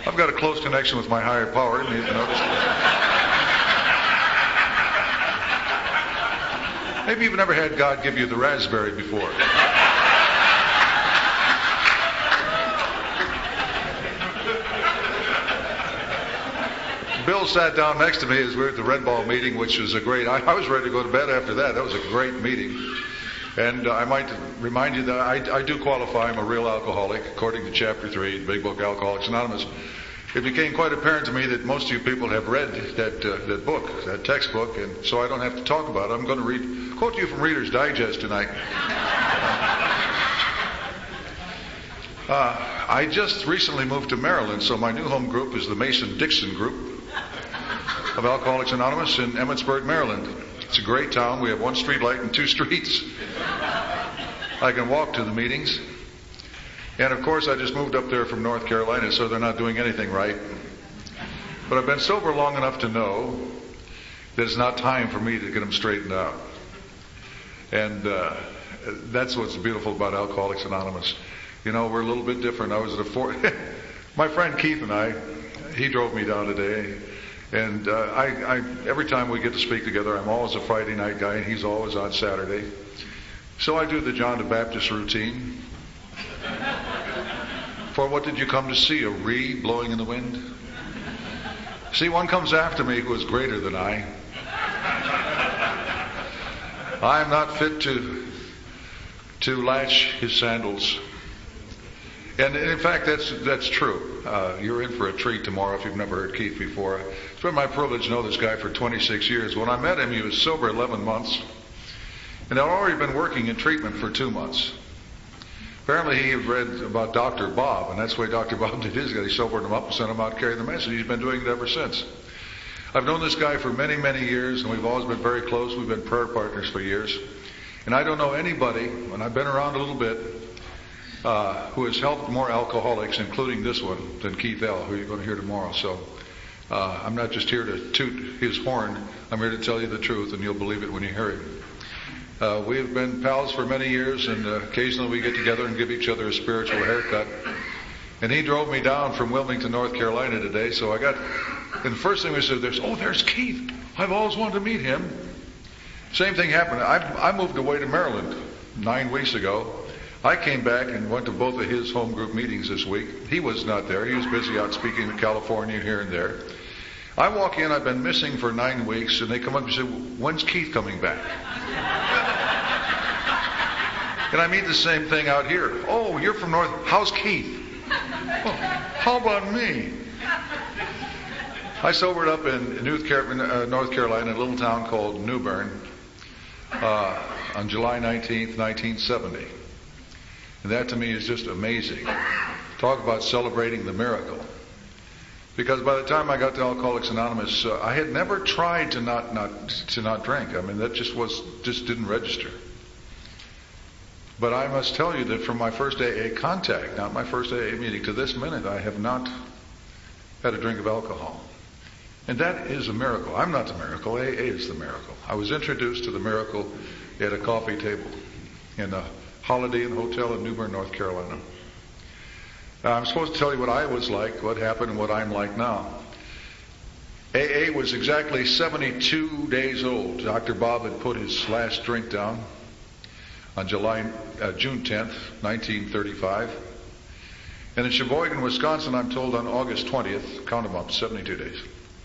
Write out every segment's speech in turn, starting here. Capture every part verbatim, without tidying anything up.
I've got a close connection with my higher power, and you've noticed. Maybe you've never had God give you the raspberry before. Bill sat down next to me as we were at the Red Ball meeting, which was a great, I, I was ready to go to bed after that. That was a great meeting. And uh, I might remind you that I, I do qualify. I'm a real alcoholic, according to Chapter three, the Big Book, Alcoholics Anonymous. It became quite apparent to me that most of you people have read that uh, that book, that textbook, and so I don't have to talk about it. I'm going to read, quote to you from Reader's Digest tonight. uh, I just recently moved to Maryland, so my new home group is the Mason-Dixon group of Alcoholics Anonymous in Emmitsburg, Maryland. It's a great town. We have one street light and two streets. I can walk to the meetings. And of course, I just moved up there from North Carolina, so they're not doing anything right. But I've been sober long enough to know that it's not time for me to get them straightened out. And uh, that's what's beautiful about Alcoholics Anonymous. You know, we're a little bit different. I was at a four. My friend Keith and I, he drove me down today. And uh, I, I, every time we get to speak together, I'm always a Friday night guy, and he's always on Saturday. So I do the John the Baptist routine. For what did you come to see? A reed blowing in the wind? See, one comes after me who is greater than I. I am not fit to to latch his sandals. And in fact, that's that's true. Uh, you're in for a treat tomorrow if you've never heard Keith before. It's been my privilege to know this guy for twenty-six years. When I met him, he was sober eleven months. And I'd already been working in treatment for two months. Apparently he had read about Doctor Bob, and that's the way Doctor Bob did his guy. He sobered him up and sent him out to carry the message. He's been doing it ever since. I've known this guy for many, many years, and we've always been very close. We've been prayer partners for years. And I don't know anybody, and I've been around a little bit, uh, who has helped more alcoholics, including this one, than Keith L., who you're going to hear tomorrow. So uh, I'm not just here to toot his horn. I'm here to tell you the truth, and you'll believe it when you hear it. Uh, we have been pals for many years, and uh, occasionally we get together and give each other a spiritual haircut. And he drove me down from Wilmington, North Carolina today, so I got, and the first thing we said, there's, oh, there's Keith. I've always wanted to meet him. Same thing happened. I, I moved away to Maryland nine weeks ago. I came back and went to both of his home group meetings this week. He was not there. He was busy out speaking to California here and there. I walk in, I've been missing for nine weeks, and they come up and say, when's Keith coming back? And I meet the same thing out here. Oh, you're from North, how's Keith? Oh, how about me? I sobered up in North Carolina, a little town called New Bern, uh, on July nineteenth, nineteen seventy. And that to me is just amazing. Talk about celebrating the miracle. Because by the time I got to Alcoholics Anonymous, uh, I had never tried to not, not to not drink. I mean, that just was just didn't register. But I must tell you that from my first A A contact, not my first A A meeting, to this minute, I have not had a drink of alcohol. And that is a miracle. I'm not the miracle. A A is the miracle. I was introduced to the miracle at a coffee table in a Holiday Inn hotel in New Bern, North Carolina. Now, I'm supposed to tell you what I was like, what happened, and what I'm like now. A A was exactly seventy-two days old. Doctor Bob had put his last drink down on July, uh, June tenth, nineteen thirty-five. And in Sheboygan, Wisconsin, I'm told on August twentieth, count them up, seventy-two days.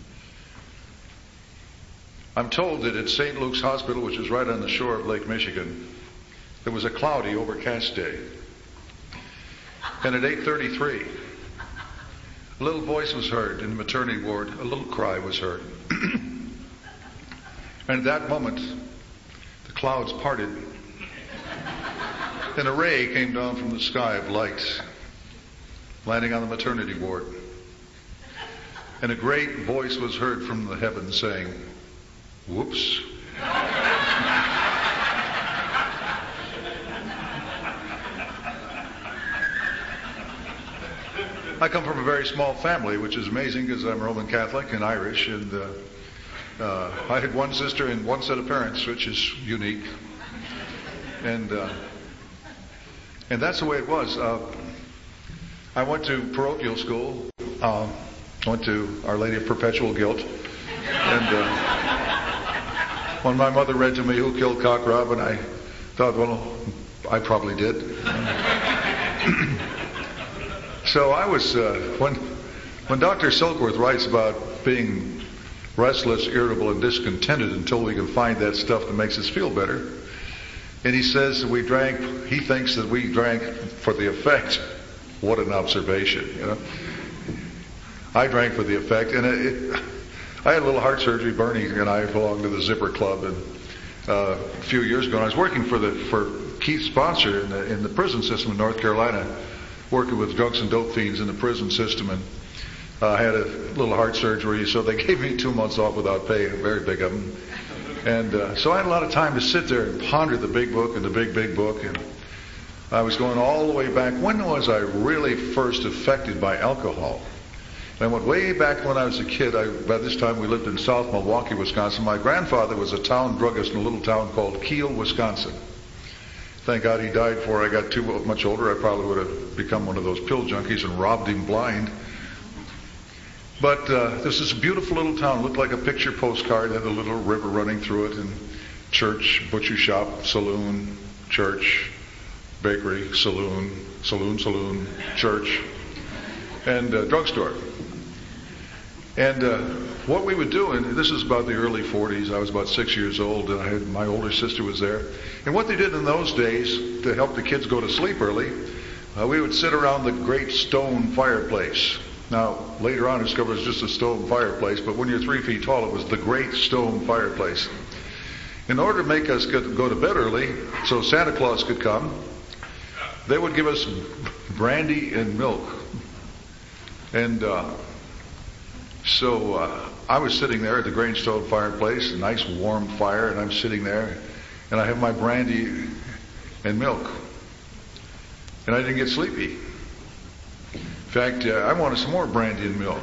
I'm told that at Saint Luke's Hospital, which is right on the shore of Lake Michigan, it was a cloudy, overcast day. And at eight thirty-three, a little voice was heard in the maternity ward. A little cry was heard. And at that moment, the clouds parted. And a ray came down from the sky of light, landing on the maternity ward. And a great voice was heard from the heavens saying, whoops. I come from a very small family, which is amazing because I'm Roman Catholic and Irish, and uh, uh, I had one sister and one set of parents, which is unique. And uh, and that's the way it was. Uh, I went to parochial school um, went to Our Lady of Perpetual Guilt. And uh, when my mother read to me, "Who killed Cock Robin?" I thought, well, I probably did. So I was, uh, when when Doctor Silkworth writes about being restless, irritable, and discontented until we can find that stuff that makes us feel better, and he says that we drank, he thinks that we drank for the effect. What an observation, you know. I drank for the effect, and it, it, I had a little heart surgery. Bernie and I belonged to the Zipper Club, and uh, a few years ago, and I was working for the for Keith's sponsor in the, in the prison system in North Carolina, working with drunks and dope fiends in the prison system, and uh, I had a little heart surgery, so they gave me two months off without pay, very big of them. And uh, so I had a lot of time to sit there and ponder the big book and the big, big book, and I was going all the way back. When was I really first affected by alcohol? And I went way back when I was a kid. I, by this time we lived in South Milwaukee, Wisconsin. My grandfather was a town druggist in a little town called Kiel, Wisconsin. Thank God he died before I got too much older. I probably would have become one of those pill junkies and robbed him blind. But uh, this is a beautiful little town. It looked like a picture postcard. It had a little river running through it, and church, butcher shop, saloon, church, bakery, saloon, saloon, saloon, church, and uh, drugstore. And uh, what we would do, and this is about the early forties, I was about six years old, and I had, my older sister was there. And what they did in those days to help the kids go to sleep early, uh, we would sit around the great stone fireplace. Now, later on, I discovered it was just a stone fireplace, but when you're three feet tall, it was the great stone fireplace. In order to make us get, go to bed early, so Santa Claus could come, they would give us brandy and milk. And uh, so uh, I was sitting there at the great stone fireplace, a nice warm fire, and I'm sitting there, and I have my brandy and milk. And I didn't get sleepy. In fact, uh, I wanted some more brandy and milk.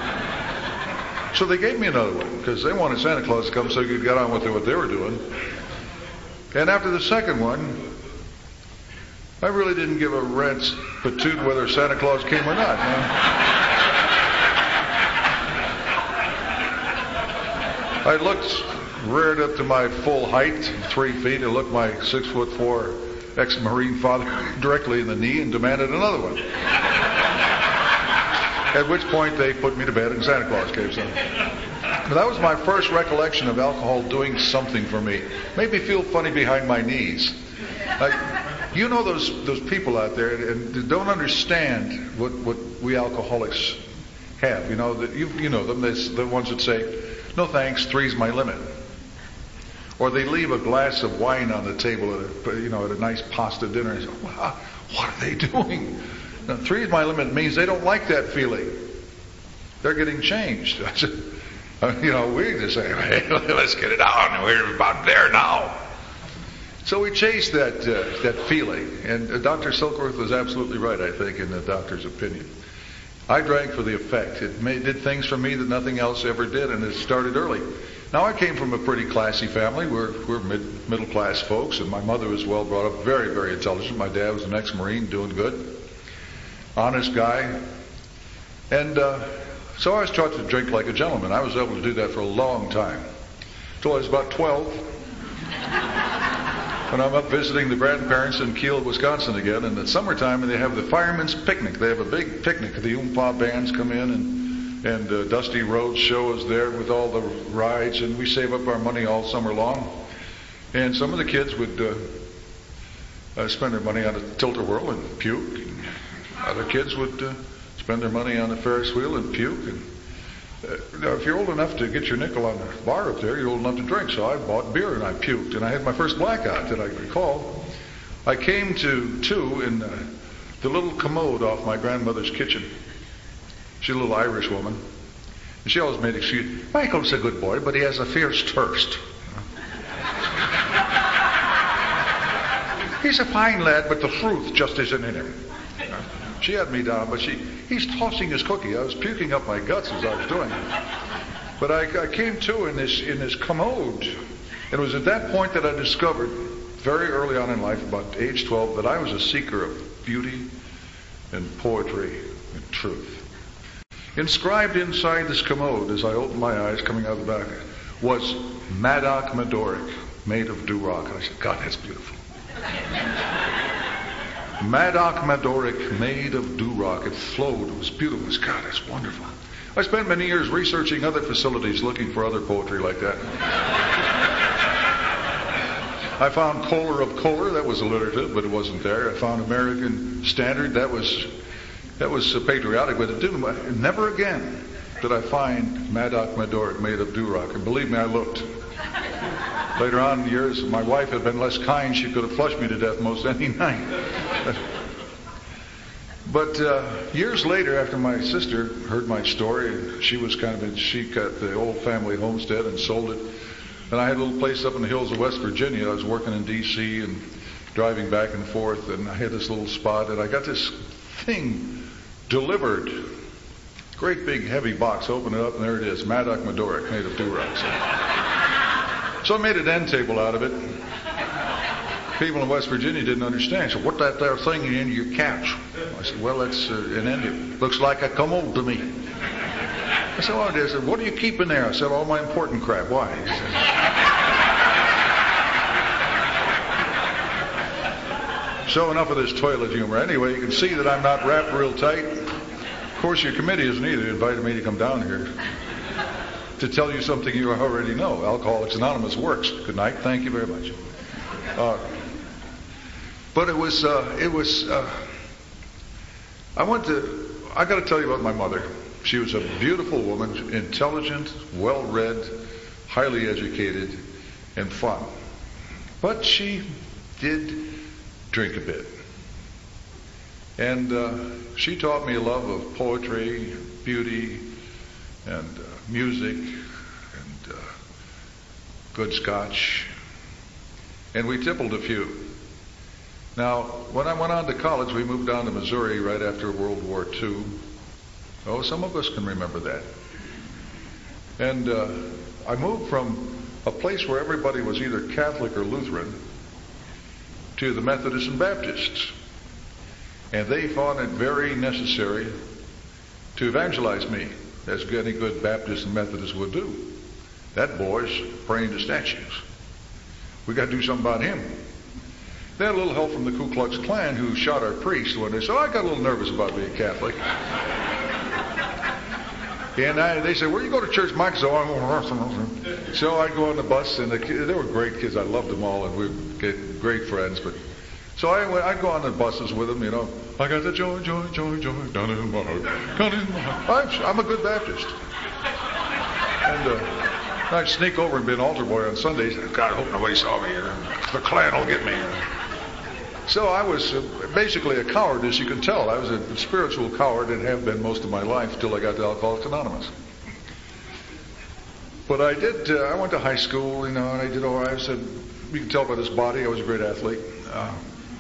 So they gave me another one, because they wanted Santa Claus to come so you could get on with what they were doing. And after the second one, I really didn't give a rat's patoot whether Santa Claus came or not. I looked, reared up to my full height, three feet. I looked my six foot four ex-Marine father directly in the knee and demanded another one. At which point they put me to bed and Santa Claus came. So. But that was my first recollection of alcohol doing something for me. Made me feel funny behind my knees. I, you know those those people out there and don't understand what, what we alcoholics have. You know that you you know them. They're the ones that say, "No thanks, three's my limit." Or they leave a glass of wine on the table at a, you know at a nice pasta dinner and say, "Wow, what are they doing?" Now, three is my limit means they don't like that feeling. They're getting changed. I said, you know, we just say, "Hey, let's get it on. We're about there now." So we chased that uh, that feeling, and uh, Doctor Silkworth was absolutely right, I think, in the doctor's opinion. I drank for the effect. It made, did things for me that nothing else ever did, and it started early. Now, I came from a pretty classy family. We're we're mid, middle class folks, and my mother was well brought up, very very intelligent. My dad was an ex-Marine, doing good, honest guy, and uh, so I was taught to drink like a gentleman. I was able to do that for a long time, until I was about twelve. When I'm up visiting the grandparents in Kiel, Wisconsin again, and it's summertime, and they have the firemen's picnic. They have a big picnic. The Oompa bands come in, and and uh, Dusty Rhodes show is there with all the rides, and we save up our money all summer long. And some of the kids would uh, uh, spend their money on a tilt-a-whirl and puke. And other kids would uh, spend their money on a Ferris wheel and puke. And Uh, now, if you're old enough to get your nickel on the bar up there, you're old enough to drink. So I bought beer and I puked, and I had my first blackout that I recall. I came to two in uh, the little commode off my grandmother's kitchen. She's a little Irish woman, and she always made excuse. Michael's a good boy, but he has a fierce thirst. He's a fine lad, but the truth just isn't in him. She had me down, but she, he's tossing his cookie. I was puking up my guts as I was doing it. But I, I came to in this in this commode. It was at that point that I discovered, very early on in life, about age twelve, that I was a seeker of beauty and poetry and truth. Inscribed inside this commode, as I opened my eyes coming out of the back, was Madoc Medoric, made of Duroc. And I said, God, that's beautiful. Madoc Medoric, made of Duroc. It flowed. It was beautiful. It was, God, that's wonderful. I spent many years researching other facilities looking for other poetry like that. I found Kohler of Kohler. That was alliterative, but it wasn't there. I found American Standard. That was that was uh, patriotic, but it didn't. Never again did I find Madoc Medoric, made of Duroc. And believe me, I looked. Later on in years, my wife had been less kind. She could have flushed me to death most any night. But uh, years later, after my sister heard my story, she was kind of in, she got the old family homestead and sold it. And I had a little place up in the hills of West Virginia. I was working in D C and driving back and forth, and I had this little spot, and I got this thing delivered. Great big heavy box, open it up, and there it is, Madoc Medoric, made of Duroc. So, so I made an end table out of it. People in West Virginia didn't understand. So what that there thing in your couch? I said, well, that's uh, an end. Looks like a commode to me. I said, well, I said, what do you keep in there? I said, all my important crap. Why? He said, so enough of this toilet humor. Anyway, you can see that I'm not wrapped real tight. Of course, your committee isn't either. They invited me to come down here to tell you something you already know. Alcoholics Anonymous works. Good night. Thank you very much. Uh, but it was, uh, it was, uh, I went to, I got to tell you about my mother. She was a beautiful woman, intelligent, well-read, highly educated, and fun. But she did drink a bit. And uh, she taught me a love of poetry, beauty, and uh, music, and uh, good scotch. And we tippled a few. Now, when I went on to college, we moved down to Missouri right after World War Two. Oh, some of us can remember that. And uh, I moved from a place where everybody was either Catholic or Lutheran to the Methodists and Baptists. And they found it very necessary to evangelize me, as any good Baptist and Methodist would do. That boy's praying to statues. We got to do something about him. They had a little help from the Ku Klux Klan, who shot our priest one day. So I got a little nervous about being Catholic. And I, they said, where you go to church, Mike? So, I, so I'd go on the bus, and the, they were great kids. I loved them all, and we were great friends. But so I, I'd go on the buses with them, you know. I got the joy, joy, joy, joy, down in my heart, down in my heart. I'm, I'm a good Baptist. And uh, I'd sneak over and be an altar boy on Sundays. God, I hope nobody saw me. The Klan will get me. So I was uh, basically a coward, as you can tell. I was a spiritual coward and have been most of my life until I got to Alcoholics Anonymous. But I did, uh, I went to high school, you know, and I did all right. I said, you can tell by this body, I was a great athlete. Uh,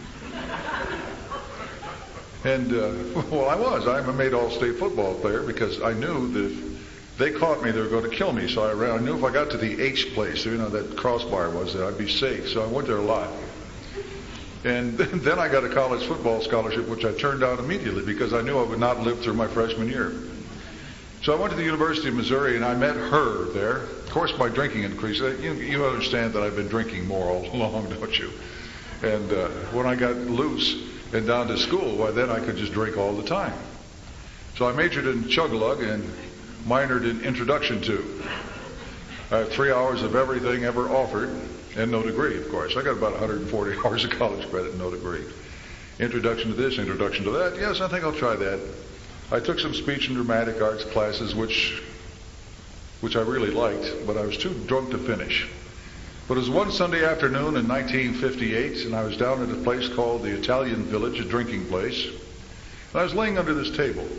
and, uh, well, I was. I'm a made all-state football player because I knew that if they caught me, they were going to kill me. So I ran. I knew if I got to the H place, you know, that crossbar was there, I'd be safe. So I went there a lot. And then I got a college football scholarship, which I turned down immediately because I knew I would not live through my freshman year. So I went to the University of Missouri, and I met her there. Of course, my drinking increased. You, you understand that I've been drinking more all along, don't you? And uh, when I got loose and down to school, well, then I could just drink all the time. So I majored in chug-a-lug and minored in introduction to. I have three hours of everything ever offered. And no degree, of course. I got about one hundred forty hours of college credit and no degree. Introduction to this, introduction to that. Yes, I think I'll try that. I took some speech and dramatic arts classes, which which I really liked, but I was too drunk to finish. But it was one Sunday afternoon in nineteen fifty-eight, and I was down at a place called the Italian Village, a drinking place. And I was laying under this table,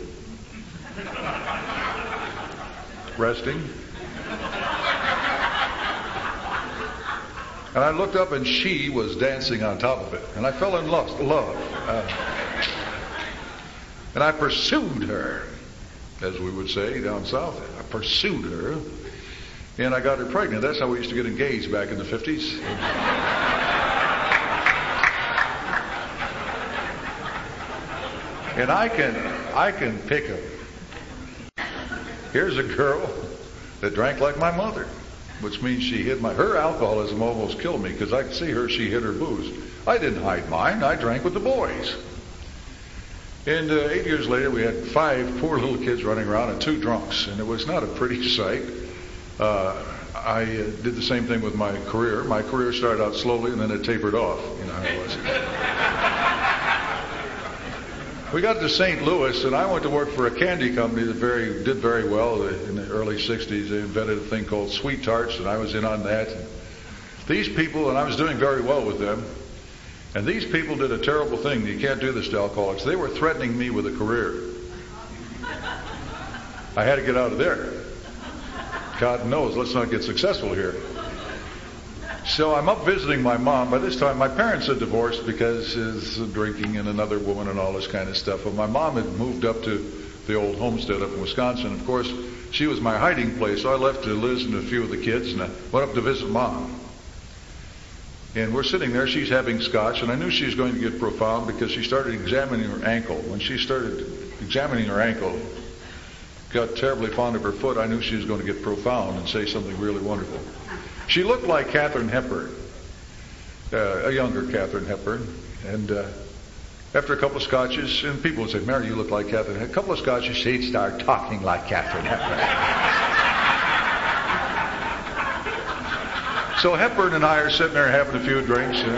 resting. And I looked up, and she was dancing on top of it. And I fell in love. love. Uh, and I pursued her, as we would say down south. I pursued her, and I got her pregnant. That's how we used to get engaged back in the fifties. And I can, I can pick a here's a girl that drank like my mother, which means she hid my, her alcoholism almost killed me because I could see her, she hid her booze. I didn't hide mine. I drank with the boys. And uh, eight years later, we had five poor little kids running around and two drunks, and it was not a pretty sight. Uh, I uh, did the same thing with my career. My career started out slowly, and then it tapered off. You know how it was. We got to Saint Louis, and I went to work for a candy company that very did very well in the early sixties. They invented a thing called Sweet Tarts, and I was in on that. These people, and I was doing very well with them. And these people did a terrible thing. You can't do this to alcoholics. They were threatening me with a career. I had to get out of there. God knows, let's not get successful here. So I'm up visiting my mom. By this time, my parents had divorced because of drinking and another woman and all this kind of stuff. But my mom had moved up to the old homestead up in Wisconsin. Of course, she was my hiding place. So I left to Liz and a few of the kids, and I went up to visit Mom. And we're sitting there, she's having scotch, and I knew she was going to get profound because she started examining her ankle. When she started examining her ankle, got terribly fond of her foot, I knew she was going to get profound and say something really wonderful. She looked like Katharine Hepburn, uh, a younger Katharine Hepburn. And uh, after a couple of scotches, and people would say, Mary, you look like Katharine Hepburn. A couple of scotches, she'd start talking like Katharine Hepburn. So Hepburn and I are sitting there having a few drinks. You know?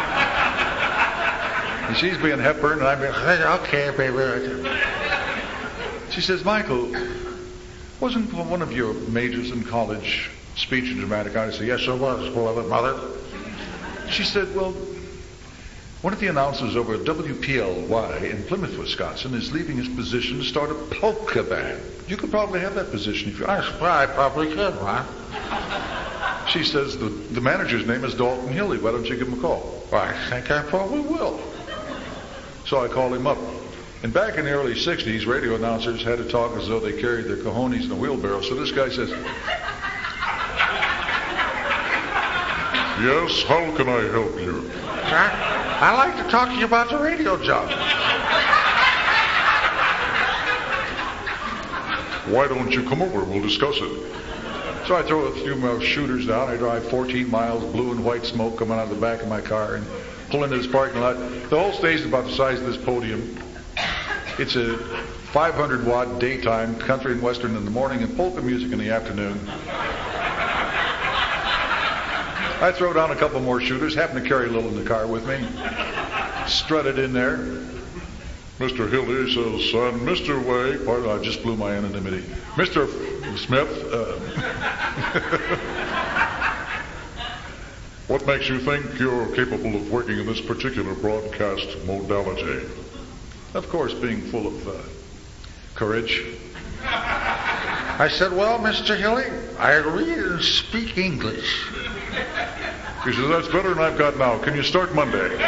And she's being Hepburn, and I'm being, okay, baby. She says, Michael, wasn't one of your majors in college speech and dramatic art? I said, yes, it was, beloved mother. She said, well, one of the announcers over at W P L Y in Plymouth, Wisconsin, is leaving his position to start a polka band. You could probably have that position if you... I, I probably could, huh? She says, the, the manager's name is Dalton Hilly. Why don't you give him a call? Well, I think I probably will. So I called him up. And back in the early sixties, radio announcers had to talk as though they carried their cojones in a wheelbarrow. So this guy says, yes, how can I help you? I, I'd like to talk to you about the radio job. Why don't you come over? We'll discuss it. So I throw a few more shooters down. I drive fourteen miles, blue and white smoke coming out of the back of my car, and pull into this parking lot. The whole stage is about the size of this podium. It's a five hundred watt daytime, country and western in the morning, and polka music in the afternoon. I throw down a couple more shooters, happen to carry a little in the car with me. Strutted in there. Mister Hilly says, son, Mister Way, pardon, I just blew my anonymity. Mister Smith, uh, what makes you think you're capable of working in this particular broadcast modality? Of course, being full of uh, courage. I said, well, Mister Hilly, I read and speak English. He says, that's better than I've got now. Can you start Monday?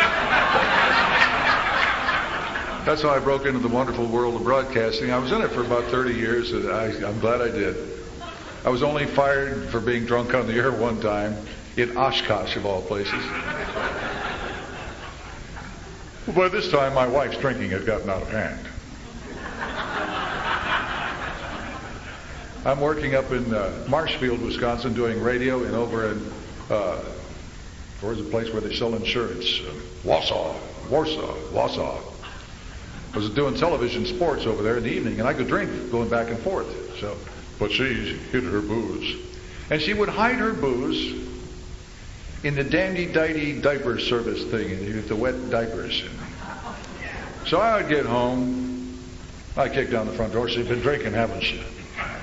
That's how I broke into the wonderful world of broadcasting. I was in it for about thirty years, and I, I'm glad I did. I was only fired for being drunk on the air one time, in Oshkosh, of all places. Well, by this time, my wife's drinking had gotten out of hand. I'm working up in uh, Marshfield, Wisconsin, doing radio, and over in, uh, where's the place where they sell insurance? Uh, Wausau, Warsaw, Wausau. I was doing television sports over there in the evening, and I could drink going back and forth. So, but she hid her booze. And she would hide her booze in the dandy-dighty diaper service thing, with the wet diapers. So I would get home. I kicked down the front door. She'd been drinking, haven't you?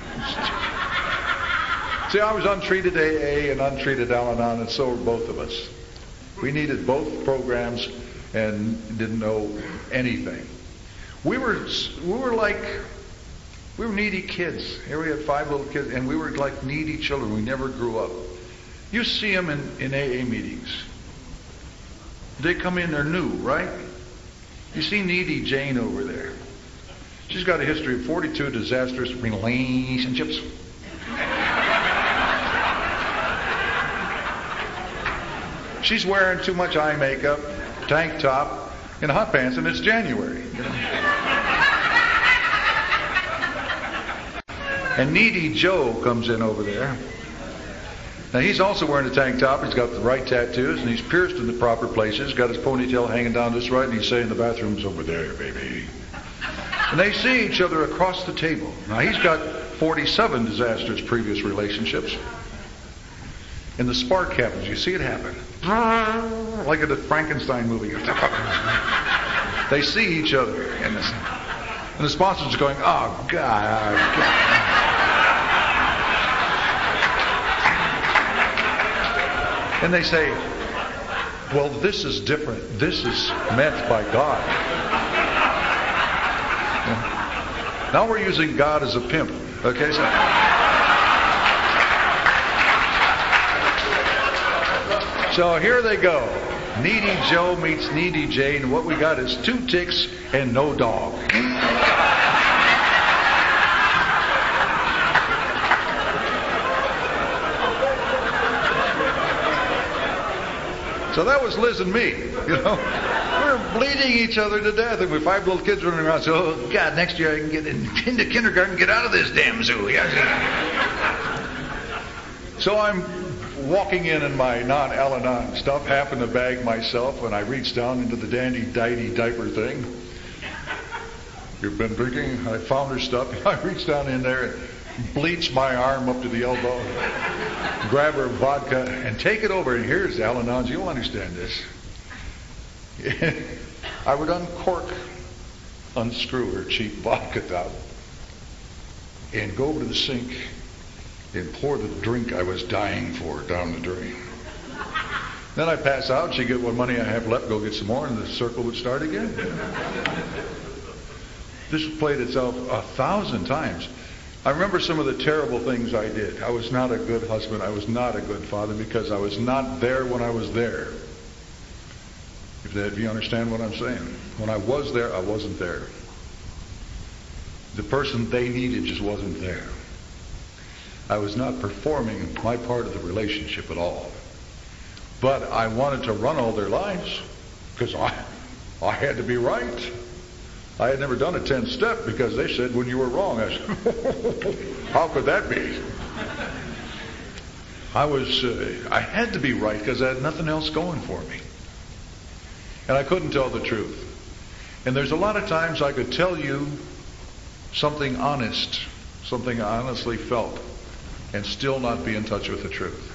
See, I was untreated A A and untreated Al-Anon, and so were both of us. We needed both programs and didn't know anything. We were we were like, we were needy kids. Here we had five little kids, and we were like needy children. We never grew up. You see them in, in A A meetings. They come in, they're new, right? You see needy Jane over there. She's got a history of forty-two disastrous relationships. She's wearing too much eye makeup, tank top, and hot pants, and it's January. You know? And Needy Joe comes in over there. Now he's also wearing a tank top. He's got the right tattoos, and he's pierced in the proper places. Got his ponytail hanging down this right, and he's saying the bathroom's over there, baby. And they see each other across the table. Now he's got forty-seven disastrous previous relationships. And the spark happens. You see it happen. Like in the Frankenstein movie. They see each other. And the, and the sponsor's going, oh, God, oh, God. And they say, well, this is different. This is meant by God. Now we're using God as a pimp. Okay, so... So here they go. Needy Joe meets Needy Jane. And what we got is two ticks and no dog. So that was Liz and me, you know. We're bleeding each other to death. And with five little kids running around, so, oh, God, next year I can get in, into kindergarten and get out of this damn zoo. So I'm walking in in my non-Al-Anon stuff, happen to bag myself, and I reach down into the dandy-diety diaper thing. You've been drinking? I found her stuff. I reach down in there and bleach my arm up to the elbow, grab her vodka, and take it over. And here's Al-Anons. You'll understand this. I would uncork, unscrew her cheap vodka top, and go over to the sink and pour the drink I was dying for down the drain. Then I pass out, she'd get what money I have left, go get some more, and the circle would start again. This played itself a thousand times. I remember some of the terrible things I did. I was not a good husband. I was not a good father because I was not there when I was there. If, that, if you understand what I'm saying. When I was there, I wasn't there. The person they needed just wasn't there. I was not performing my part of the relationship at all. But I wanted to run all their lives because I, I had to be right. I had never done a ten-step because they said when you were wrong. I said, how could that be? I was, uh, I had to be right because I had nothing else going for me. And I couldn't tell the truth. And there's a lot of times I could tell you something honest, something I honestly felt, and still not be in touch with the truth.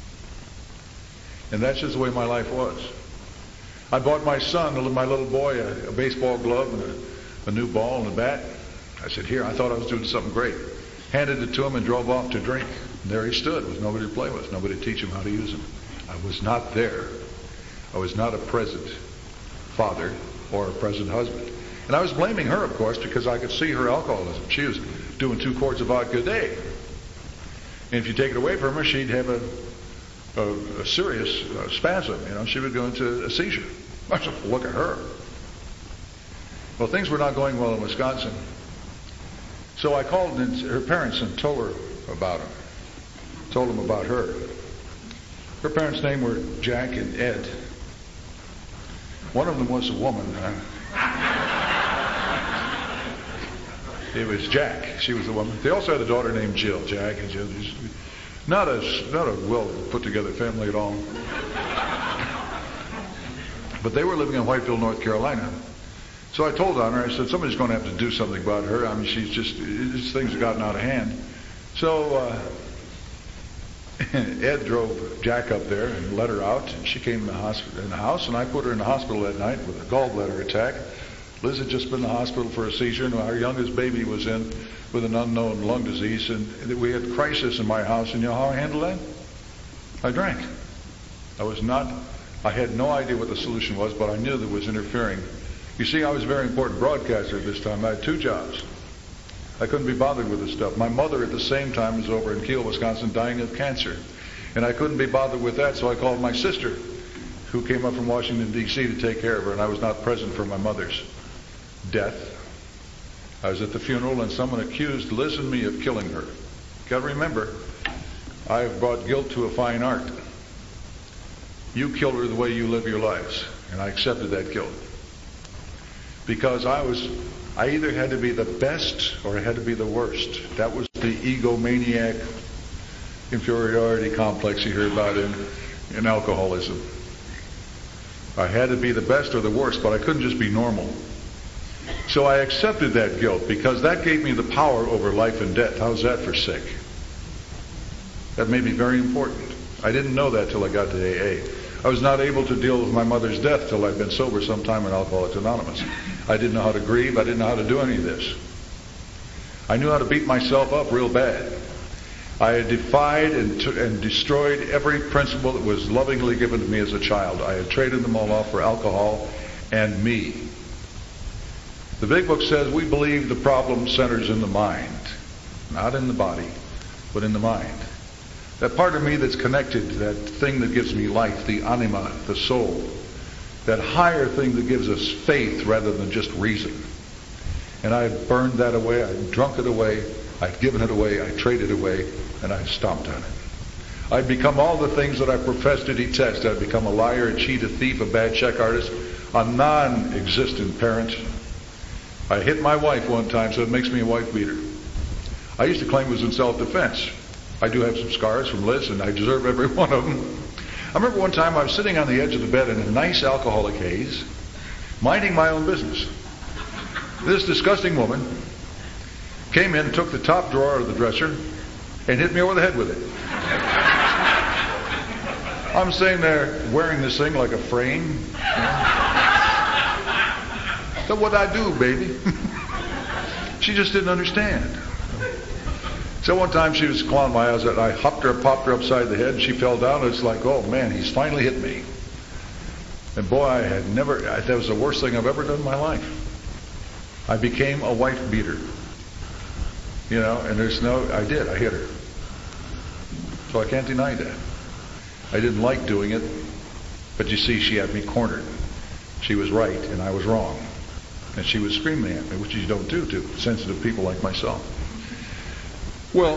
And that's just the way my life was. I bought my son, my little boy, a, a baseball glove and a, a new ball and a bat. I said, here, I thought I was doing something great. Handed it to him and drove off to drink. And there he stood with nobody to play with, nobody to teach him how to use them. I was not there. I was not a present father or a present husband. And I was blaming her, of course, because I could see her alcoholism. She was doing two quarts of vodka a day. And if you take it away from her, she'd have a, a, a serious uh, spasm. You know, she would go into a seizure. I said, look at her. Well, things were not going well in Wisconsin. So I called in her parents and told her about him. Told them about her. Her parents' name were Jack and Ed. One of them was a woman. It was Jack. She was the woman. They also had a daughter named Jill. Jack and Jill. Not a, not a well put together family at all. But they were living in Whiteville, North Carolina. So I told on her, I said, somebody's going to have to do something about her. I mean, she's just, these things have gotten out of hand. So uh, Ed drove Jack up there and let her out. And she came in the, hospital, in the house, and I put her in the hospital that night with a gallbladder attack. Liz had just been in the hospital for a seizure, and our youngest baby was in with an unknown lung disease, and we had a crisis in my house. And you know how I handled that? I drank. I was not, I had no idea what the solution was, but I knew that it was interfering. You see, I was a very important broadcaster at this time. I had two jobs. I couldn't be bothered with this stuff. My mother at the same time was over in Kiel, Wisconsin, dying of cancer. And I couldn't be bothered with that, so I called my sister, who came up from Washington, D C to take care of her, and I was not present for my mother's death. I was at the funeral, and someone accused Liz and me of killing her. You got to remember, I have brought guilt to a fine art. You killed her the way you live your lives, and I accepted that guilt. Because I was, I either had to be the best or I had to be the worst. That was the egomaniac inferiority complex you hear about in, in alcoholism. I had to be the best or the worst, but I couldn't just be normal. So I accepted that guilt because that gave me the power over life and death. How's that for sick? That made me very important. I didn't know that till I got to A A. I was not able to deal with my mother's death till I'd been sober some time in Alcoholics Anonymous. I didn't know how to grieve. I didn't know how to do any of this. I knew how to beat myself up real bad. I had defied and, t- and destroyed every principle that was lovingly given to me as a child. I had traded them all off for alcohol and me. The big book says we believe the problem centers in the mind, not in the body, but in the mind. That part of me that's connected, that thing that gives me life, the anima, the soul, that higher thing that gives us faith rather than just reason. And I had burned that away, I had drunk it away, I'd given it away, I traded it away, and I stomped on it. I'd become all the things that I professed to detest. I'd become a liar, a cheat, a thief, a bad check artist, a non-existent parent. I hit my wife one time, so it makes me a wife beater. I used to claim it was in self-defense. I do have some scars from Liz, and I deserve every one of them. I remember one time I was sitting on the edge of the bed in a nice alcoholic haze, minding my own business. This disgusting woman came in, took the top drawer of the dresser, and hit me over the head with it. I'm sitting there wearing this thing like a frame. So what'd I do, baby? She just didn't understand. So one time she was clawing my eyes, and I hopped her, popped her upside the head, and she fell down. And it's like, oh man, he's finally hit me. And boy, I had never, that was the worst thing I've ever done in my life. I became a wife beater. You know, and there's no, I did, I hit her. So I can't deny that. I didn't like doing it, but you see, she had me cornered. She was right, and I was wrong. And she was screaming at me, which you don't do to sensitive people like myself. Well,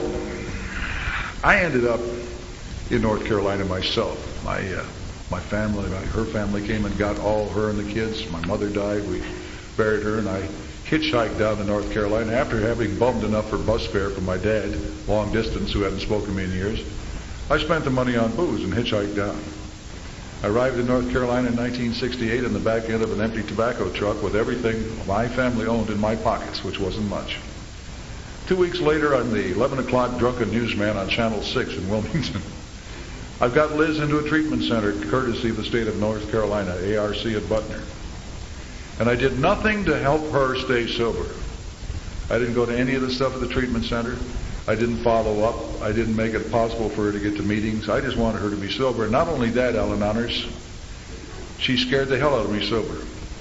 I ended up in North Carolina myself. My uh, my family, my, her family came and got all her and the kids. My mother died. We buried her, and I hitchhiked down to North Carolina after having bummed enough for bus fare from my dad, long distance, who hadn't spoken to me in years. I spent the money on booze and hitchhiked down. I arrived in North Carolina in nineteen sixty-eight in the back end of an empty tobacco truck with everything my family owned in my pockets, which wasn't much. Two weeks later, I'm the eleven o'clock drunken newsman on Channel six in Wilmington. I've got Liz into a treatment center, courtesy of the state of North Carolina, A R C at Butner. And I did nothing to help her stay sober. I didn't go to any of the stuff at the treatment center. I didn't follow up. I didn't make it possible for her to get to meetings. I just wanted her to be sober. And not only that, Alan Honors, she scared the hell out of me sober.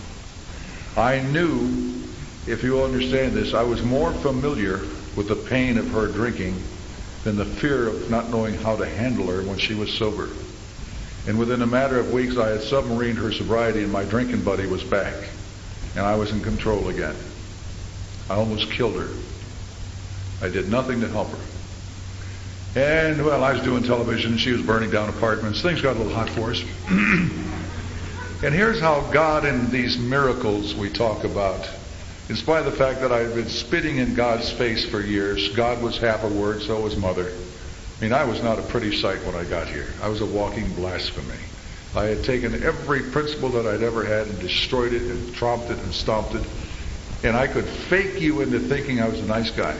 I knew, if you understand this, I was more familiar with the pain of her drinking than the fear of not knowing how to handle her when she was sober. And within a matter of weeks, I had submarined her sobriety, and my drinking buddy was back. And I was in control again. I almost killed her. I did nothing to help her. And, well, I was doing television, she was burning down apartments. Things got a little hot for us. And here's how God, in these miracles we talk about, in spite of the fact that I had been spitting in God's face for years, God was half a word, so was Mother. I mean, I was not a pretty sight when I got here. I was a walking blasphemy. I had taken every principle that I'd ever had and destroyed it and tromped it and stomped it. And I could fake you into thinking I was a nice guy.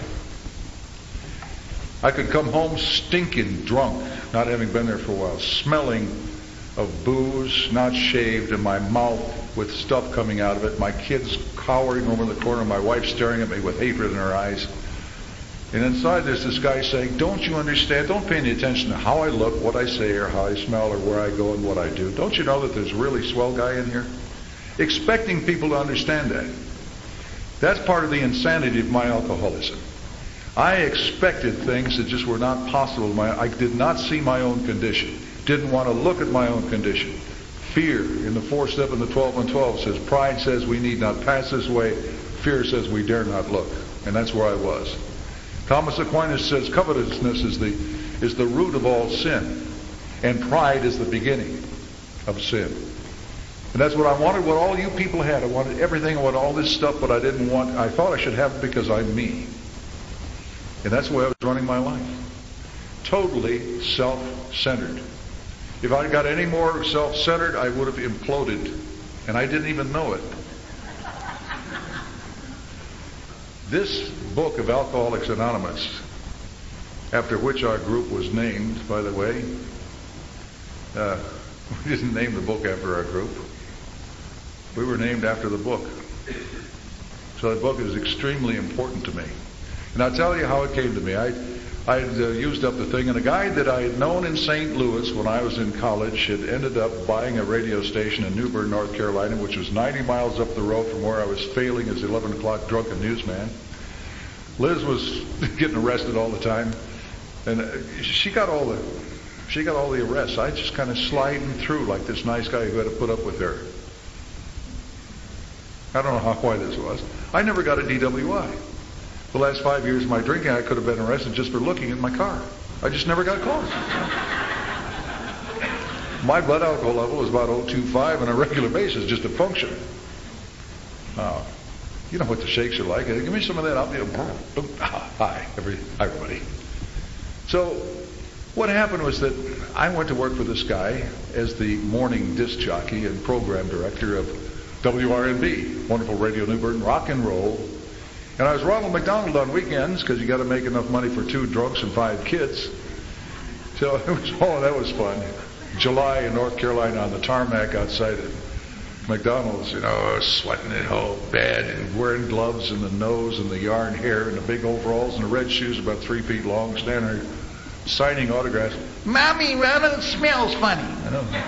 I could come home stinking drunk, not having been there for a while, smelling of booze, not shaved, and my mouth with stuff coming out of it, my kids cowering over in the corner, my wife staring at me with hatred in her eyes. And inside there's this guy saying, don't you understand? Don't pay any attention to how I look, what I say, or how I smell, or where I go and what I do. Don't you know that there's a really swell guy in here? Expecting people to understand that. That's part of the insanity of my alcoholism. I expected things that just were not possible. My, I did not see my own condition. Didn't want to look at my own condition. Fear in the fourth step in the twelve and twelve says, pride says we need not pass this way. Fear says we dare not look. And that's where I was. Thomas Aquinas says covetousness is the, is the root of all sin. And pride is the beginning of sin. And that's what I wanted, what all you people had. I wanted everything, I wanted all this stuff, but I didn't want, I thought I should have it because I'm me. And that's the way I was running my life. Totally self-centered. If I got any more self-centered, I would have imploded. And I didn't even know it. This book of Alcoholics Anonymous, after which our group was named, by the way, uh, we didn't name the book after our group. We were named after the book. So the book is extremely important to me. And I'll tell you how it came to me. I I had uh, used up the thing, and a guy that I had known in Saint Louis when I was in college had ended up buying a radio station in New Bern, North Carolina, which was ninety miles up the road from where I was failing as eleven o'clock drunken newsman. Liz was getting arrested all the time, and uh, she got all the she got all the arrests. I just kind of sliding through like this nice guy who had to put up with her. I don't know how why this was. I never got a D W I. The last five years of my drinking, I could have been arrested just for looking at my car. I just never got caught. My blood alcohol level was about oh two five on a regular basis, just to function. Oh, you know what the shakes are like. Give me some of that. I'll be a hi, every, hi, everybody. So what happened was that I went to work for this guy as the morning disc jockey and program director of W R N B, wonderful Radio New Bern, rock and roll. And I was Ronald McDonald on weekends because you got to make enough money for two drunks and five kids. So it was, oh, that was fun. July in North Carolina on the tarmac outside of McDonald's, you know, sweating it all bad and wearing gloves in the nose and the yarn hair and the big overalls and the red shoes about three feet long, standing there signing autographs. Mommy, Ronald smells funny. I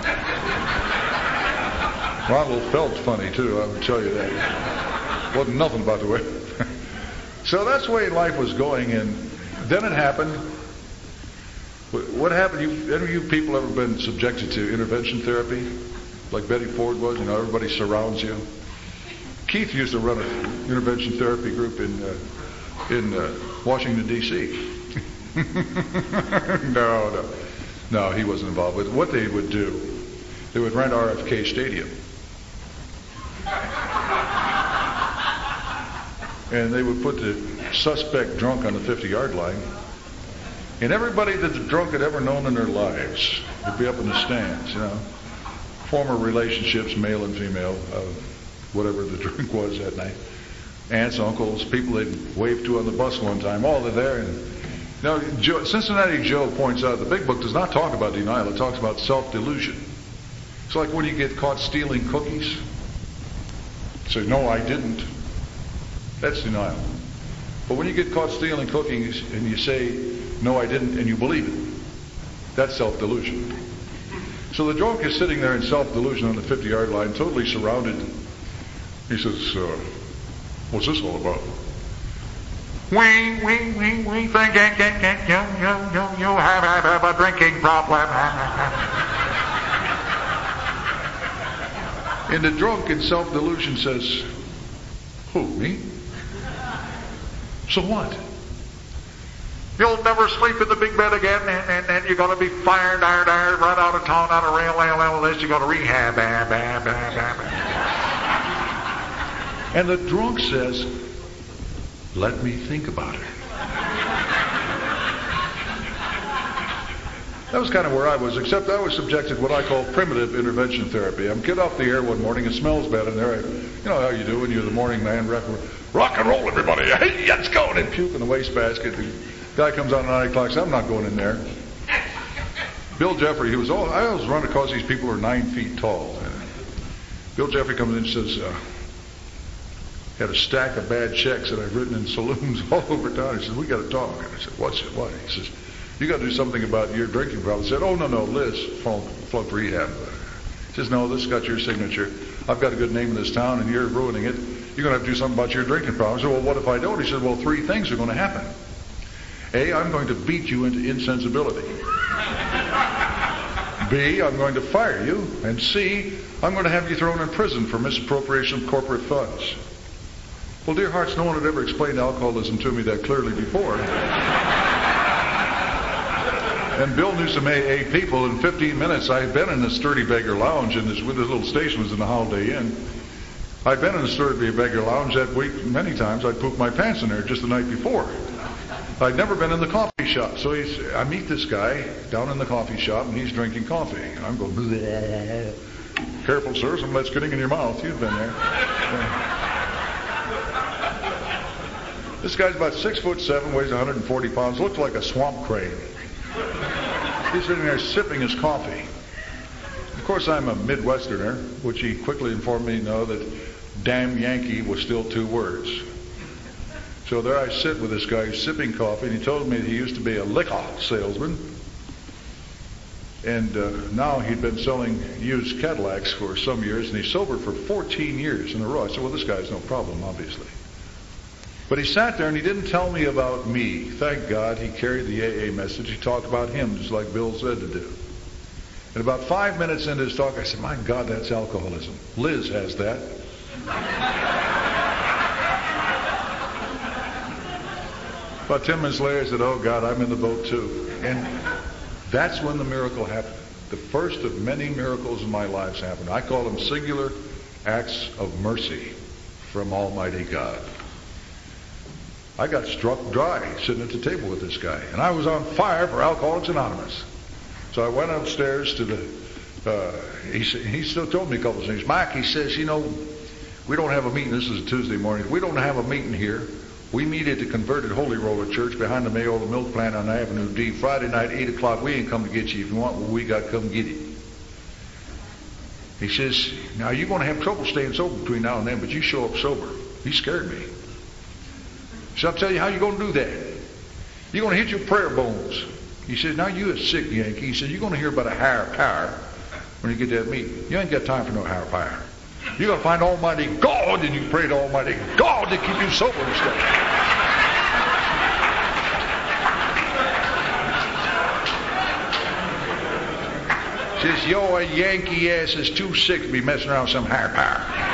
know. Ronald felt funny too, I will tell you that. Wasn't nothing about the way. So that's the way life was going, and then it happened. What happened? You, any of you people ever been subjected to intervention therapy, like Betty Ford was? You know, everybody surrounds you. Keith used to run an intervention therapy group in uh, in uh, Washington D C no, no, no, he wasn't involved. But what they would do, they would rent R F K Stadium. And they would put the suspect drunk on the fifty-yard line. And everybody that the drunk had ever known in their lives would be up in the stands, you know. Former relationships, male and female, uh, whatever the drink was that night. Aunts, uncles, people they'd waved to on the bus one time, all are there. And now, Joe, Cincinnati Joe points out the big book does not talk about denial. It talks about self-delusion. It's like when you get caught stealing cookies. Say, no, I didn't. That's denial. But when you get caught stealing cookies and you say, no, I didn't, and you believe it, that's self-delusion. So the drunk is sitting there in self-delusion on the fifty-yard line, totally surrounded. He says, uh, what's this all about? We, we, we, we think you, you, you, you, you have, have, have a drinking problem. And the drunk in self-delusion says, who, me? So what? You'll never sleep in the big bed again, and, and, and you're going to be fired, iron, iron, run out of town, out of rail, rail, rail, this, you're going to rehab, bam, bam, bam, bam. And the drunk says, let me think about it. That was kind of where I was, except I was subjected to what I call primitive intervention therapy. I'm get off the air one morning, it smells bad in there. I, you know how you do when you're the morning man, rock, rock and roll, everybody. Hey, let's go. And puke in the wastebasket. The guy comes out at nine o'clock, says, I'm not going in there. Bill Jeffrey, he was all, I always run across these people who are nine feet tall. And Bill Jeffrey comes in and says, uh, had a stack of bad checks that I've written in saloons all over town. He says, we got to talk. And I said, what's it? What? He says, you got to do something about your drinking problem. I said, oh, no, no, Liz, flunked rehab. He says, no, this has got your signature. I've got a good name in this town, and you're ruining it. You're going to have to do something about your drinking problem. I said, well, what if I don't? He said, well, three things are going to happen. A, I'm going to beat you into insensibility. B, I'm going to fire you. And C, I'm going to have you thrown in prison for misappropriation of corporate funds. Well, dear hearts, no one had ever explained alcoholism to me that clearly before. And Bill knew some A A people. In fifteen minutes, I had been in the Sturdy Beggar Lounge, and this, this little station was in the Holiday Inn. I'd been in the Sturdy Beggar Lounge that week many times. I'd pooped my pants in there just the night before. I'd never been in the coffee shop. So he's, I meet this guy down in the coffee shop, and he's drinking coffee. And I'm going, bleh. Careful, sir, some let's getting in your mouth. You've been there. This guy's about six foot seven, weighs one hundred forty pounds, looks like a swamp crane. He's sitting there sipping his coffee. Of course, I'm a Midwesterner, which he quickly informed me, no, that damn Yankee was still two words. So there I sit with this guy who's sipping coffee, and he told me that he used to be a liquor salesman. And uh, now he'd been selling used Cadillacs for some years, and he's sober for fourteen years in a row. I said, well, this guy's no problem, obviously. But he sat there and he didn't tell me about me. Thank God he carried the A A message. He talked about him just like Bill said to do. And about five minutes into his talk, I said, my God, that's alcoholism. Liz has that. About ten minutes later, I said, oh God, I'm in the boat too. And that's when the miracle happened. The first of many miracles in my life happened. I call them singular acts of mercy from Almighty God. I got struck dry sitting at the table with this guy. And I was on fire for Alcoholics Anonymous. So I went upstairs to the, uh, he, he still told me a couple of things. Mike, he says, you know, we don't have a meeting. This is a Tuesday morning. We don't have a meeting here. We meet at the converted Holy Roller Church behind the Mayola Milk Plant on Avenue D. Friday night, eight o'clock. We ain't come to get you. If you want what we got, come get it. He says, now you're going to have trouble staying sober between now and then, but you show up sober. He scared me. So I'll tell you how you're going to do that. You're going to hit your prayer bones. He says, now you a sick Yankee. He says, you're going to hear about a higher power when you get that meeting. You ain't got time for no higher power. You're going to find Almighty God, and you pray to Almighty God to keep you sober and stuff. Says, your Yankee ass is too sick to be messing around with some higher power.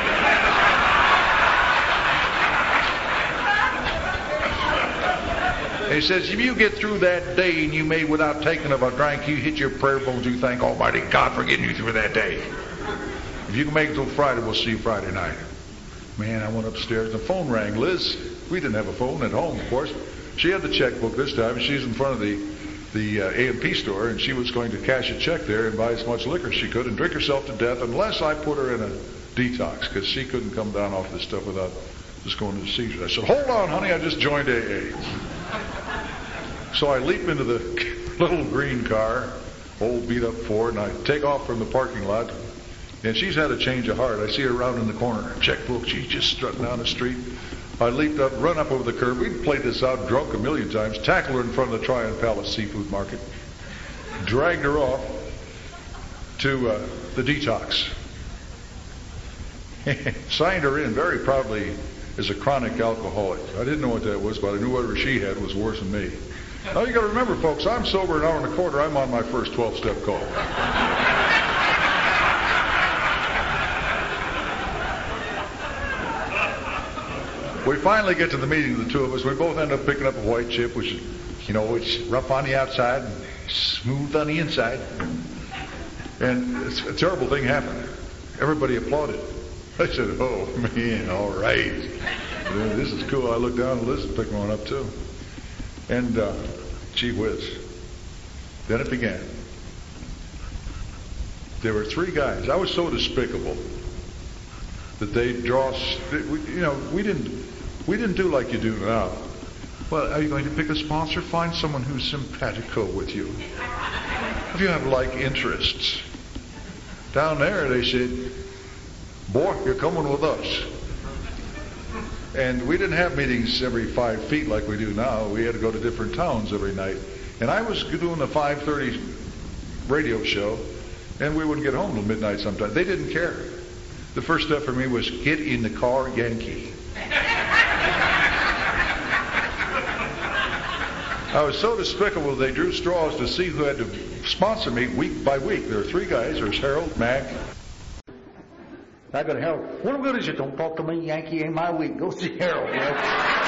He says, if you get through that day and you made without taking of a drink, you hit your prayer bones, you thank Almighty God for getting you through that day. If you can make it till Friday, we'll see you Friday night. Man, I went upstairs. The phone rang. Liz, we didn't have a phone at home, of course. She had the checkbook this time. She's in front of the, the uh, A and P store, and she was going to cash a check there and buy as much liquor as she could and drink herself to death unless I put her in a detox, because she couldn't come down off this stuff without just going to the seizure. I said, hold on, honey, I just joined A A. So I leap into the little green car, old beat-up Ford, and I take off from the parking lot. And she's had a change of heart. I see her around in the corner, checkbook. She's just strutting down the street. I leaped up, run up over the curb. We'd played this out drunk a million times. Tackled her in front of the Tryon Palace Seafood Market. Dragged her off to uh, the detox. Signed her in very proudly as a chronic alcoholic. I didn't know what that was, but I knew whatever she had was worse than me. Now you got to remember, folks, I'm sober an hour and a quarter. I'm on my first twelve-step call. We finally get to the meeting, the two of us. We both end up picking up a white chip, which, you know, it's rough on the outside and smooth on the inside. And it's a terrible thing happened. Everybody applauded. I said, oh, man, all right. This is cool. I looked down and Liz picked one up, too. And, uh, gee whiz. Then it began. There were three guys. I was so despicable that they draw, you know, we didn't, we didn't do like you do now. Well, are you going to pick a sponsor? Find someone who's simpatico with you. If you have like interests. Down there, they said, boy, you're coming with us. And we didn't have meetings every five feet like we do now. We had to go to different towns every night. And I was doing a five thirty radio show, and we wouldn't get home till midnight sometimes. They didn't care. The first step for me was get in the car, Yankee. I was so despicable they drew straws to see who had to sponsor me week by week. There were three guys. There's Harold, Mac. I go to Harold. What good is it? Don't talk to me, Yankee. Ain't my week. Go see Harold. You know?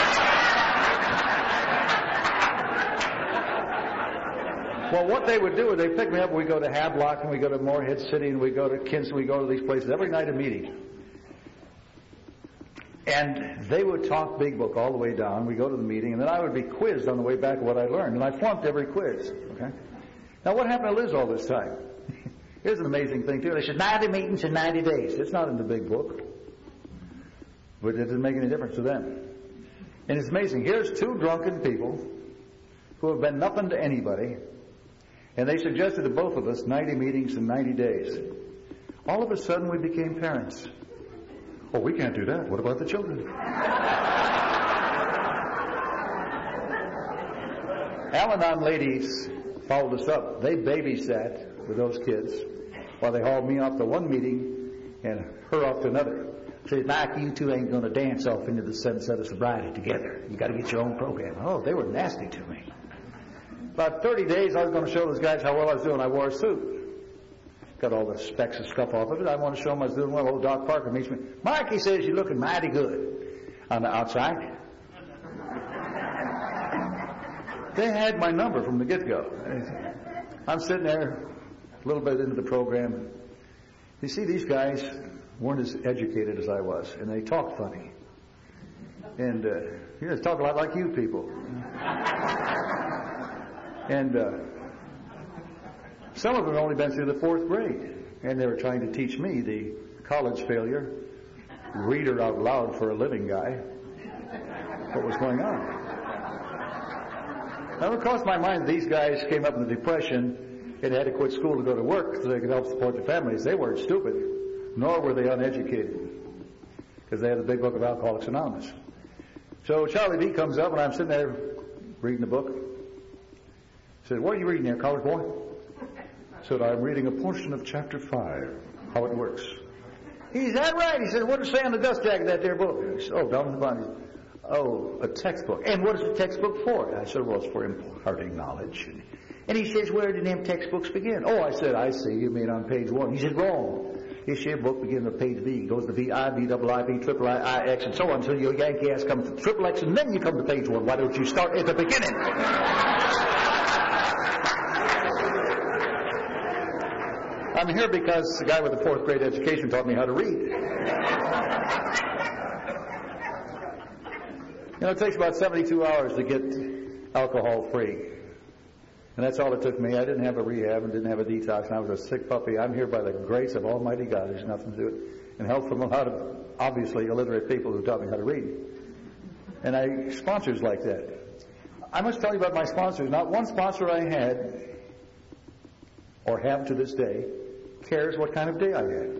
Well, what they would do is they pick me up and we go to Havelock and we go to Morehead City and we go to Kinston. We go to these places every night a meeting. And they would talk Big Book all the way down. We go to the meeting, and then I would be quizzed on the way back of what I learned. And I flunked every quiz. Okay. Now, what happened to Liz all this time? Here's an amazing thing, too. They said ninety meetings in ninety days. It's not in the Big Book. But it didn't make any difference to them. And it's amazing. Here's two drunken people who have been nothing to anybody, and they suggested to both of us ninety meetings in ninety days. All of a sudden, we became parents. Oh, we can't do that. What about the children? Al-Anon ladies followed us up. They babysat with those kids while they hauled me off to one meeting and her off to another. Said, Mike, you two ain't going to dance off into the sunset of sobriety together. You got to get your own program. Oh, they were nasty to me. About thirty days, I was going to show those guys how well I was doing. I wore a suit. Got all the specks and stuff off of it. I want to show them I was doing well. Old Doc Parker meets me. Mike, he says, you're looking mighty good on the outside. They had my number from the get-go. I'm sitting there a little bit into the program. You see, these guys weren't as educated as I was, and they talked funny. And uh, you know, they talk a lot like you people. And uh, some of them had only been through the fourth grade, and they were trying to teach me, the college failure, reader out loud for a living guy, what was going on. Now, it crossed my mind that these guys came up in the Depression and had to quit school to go to work so they could help support their families. They weren't stupid, nor were they uneducated, because they had the Big Book of Alcoholics Anonymous. So Charlie B comes up, and I'm sitting there reading the book. He said, what are you reading there, college boy? I said, I'm reading a portion of chapter five, how it works. He's that right? He said, what does it say on the dust jacket of that there book? I said, oh, down in the bottom. Oh, a textbook. And what is the textbook for? I said, well, it's for imparting knowledge. And he says, where did them textbooks begin? Oh, I said, I see, you mean on page one. He said, wrong. This here book begins on page V. It goes to V I, V double I, V triple I, I X, and so on until your Yankee ass comes to triple X, and then you come to page one. Why don't you start at the beginning? I'm here because the guy with the fourth grade education taught me how to read. You know, it takes about seventy-two hours to get alcohol free. And that's all it took me. I didn't have a rehab and didn't have a detox, and I was a sick puppy. I'm here by the grace of Almighty God. There's nothing to do it. And help from a lot of, obviously, illiterate people who taught me how to read. And I, sponsors like that. I must tell you about my sponsors. Not one sponsor I had, or have to this day, cares what kind of day I had.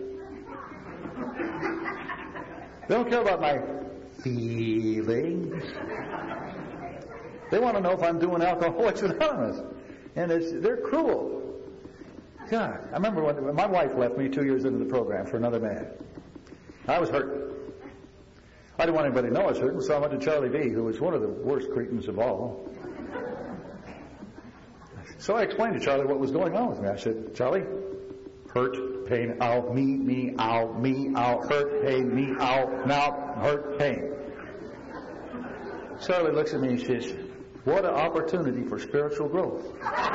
They don't care about my feelings. They want to know if I'm doing Alcoholics Anonymous. And it's, they're cruel. God, I remember when my wife left me two years into the program for another man. I was hurt. I didn't want anybody to know I was hurt, so I went to Charlie B, who was one of the worst cretins of all. So I explained to Charlie what was going on with me. I said, Charlie, hurt, pain, ow, me, me, ow, me, ow, hurt, pain, me, ow, now, hurt, pain. Charlie looks at me and says, what an opportunity for spiritual growth.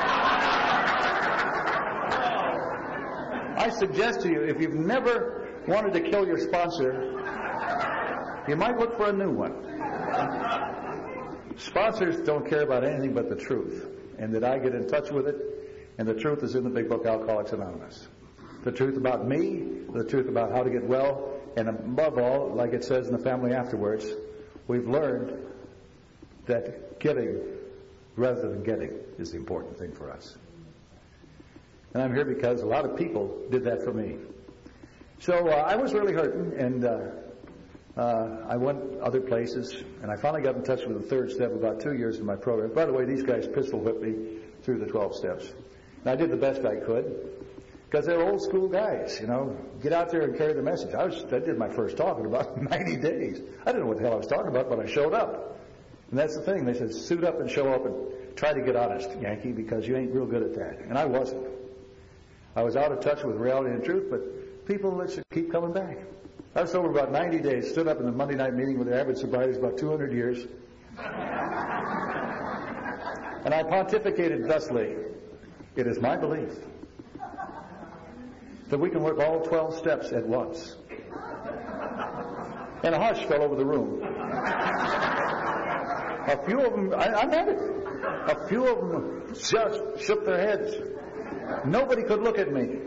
I suggest to you, if you've never wanted to kill your sponsor, you might look for a new one. Sponsors don't care about anything but the truth, and that I get in touch with it, and the truth is in the Big Book, Alcoholics Anonymous. The truth about me, the truth about how to get well, and above all, like it says in the family afterwards, we've learned that giving rather than getting is the important thing for us. And I'm here because a lot of people did that for me. So uh, I was really hurting, and uh, uh, I went other places, and I finally got in touch with the third step about two years in my program. By the way, these guys pistol whipped me through the twelve steps. And I did the best I could, because they're old school guys, you know. Get out there and carry the message. I, was, I did my first talk in about ninety days. I didn't know what the hell I was talking about, but I showed up. And that's the thing. They said, suit up and show up and try to get honest, Yankee, because you ain't real good at that. And I wasn't. I was out of touch with reality and truth, but people listen, keep coming back. I was sober about ninety days, stood up in the Monday night meeting with the average sobriety is about two hundred years. And I pontificated thusly. It is my belief that we can work all twelve steps at once. And a hush fell over the room. A few of them, I, I meant it. A few of them just shook their heads. Nobody could look at me.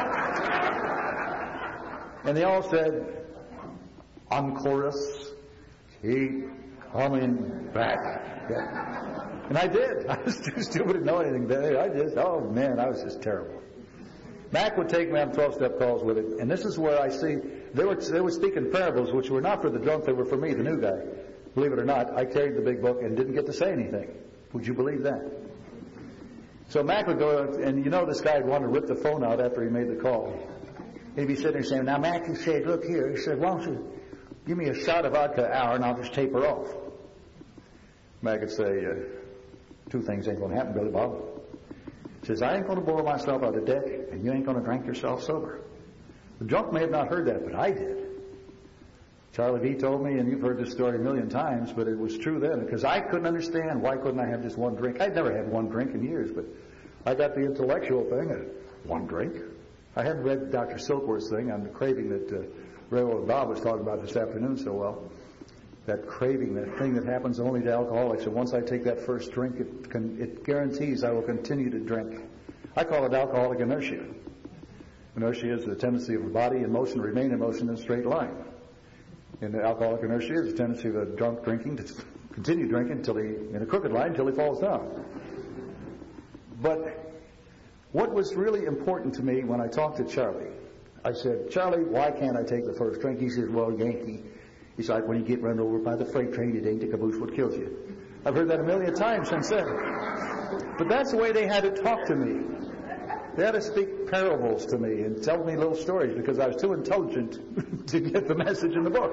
And they all said, on chorus, keep coming back. Yeah. And I did. I was too stupid to know anything better. I just, oh man, I was just terrible. Mac would take me on twelve-step calls with it, and this is where I see, they were, they were speaking parables, which were not for the drunk, they were for me, the new guy. Believe it or not, I carried the big book and didn't get to say anything. Would you believe that? So Mac would go, and you know this guy would want to rip the phone out after he made the call. He'd be sitting there saying, now Mac, he said, look here, he said, why don't you give me a shot of vodka an hour and I'll just taper off. Mac would say, uh, two things ain't going to happen, Billy Bob. He says, I ain't going to bore myself out of deck, and you ain't going to drink yourself sober. The drunk may have not heard that, but I did. Charlie V told me, and you've heard this story a million times, but it was true then, because I couldn't understand why couldn't I have just one drink. I'd never had one drink in years, but I got the intellectual thing of one drink. I hadn't read Doctor Silkworth's thing on the craving that uh, Railroad Bob was talking about this afternoon so well. That craving, that thing that happens only to alcoholics, and once I take that first drink, it, can, it guarantees I will continue to drink. I call it alcoholic inertia. Inertia is the tendency of the body in motion to remain in motion in a straight line. And the alcoholic inertia is the tendency of a drunk drinking to continue drinking until he, in a crooked line until he falls down. But what was really important to me when I talked to Charlie, I said, Charlie, why can't I take the first drink? He says, well, Yankee, it's like when you get run over by the freight train, it ain't the caboose what kills you. I've heard that a million times since then. But that's the way they had to talk to me. They had to speak parables to me and tell me little stories because I was too intelligent to get the message in the book.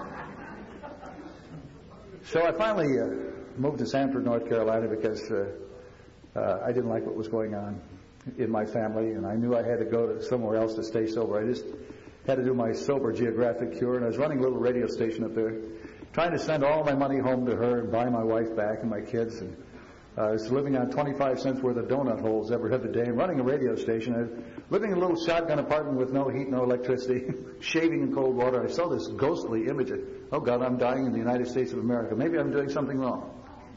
So I finally uh, moved to Sanford, North Carolina because uh, uh, I didn't like what was going on in my family, and I knew I had to go to somewhere else to stay sober. I just had to do my sober geographic cure, and I was running a little radio station up there, trying to send all my money home to her and buy my wife back and my kids. And uh, I was living on twenty-five cents worth of donut holes every other day and running a radio station. I was living in a little shotgun apartment with no heat, no electricity, shaving in cold water. I saw this ghostly image of, oh God, I'm dying in the United States of America. Maybe I'm doing something wrong.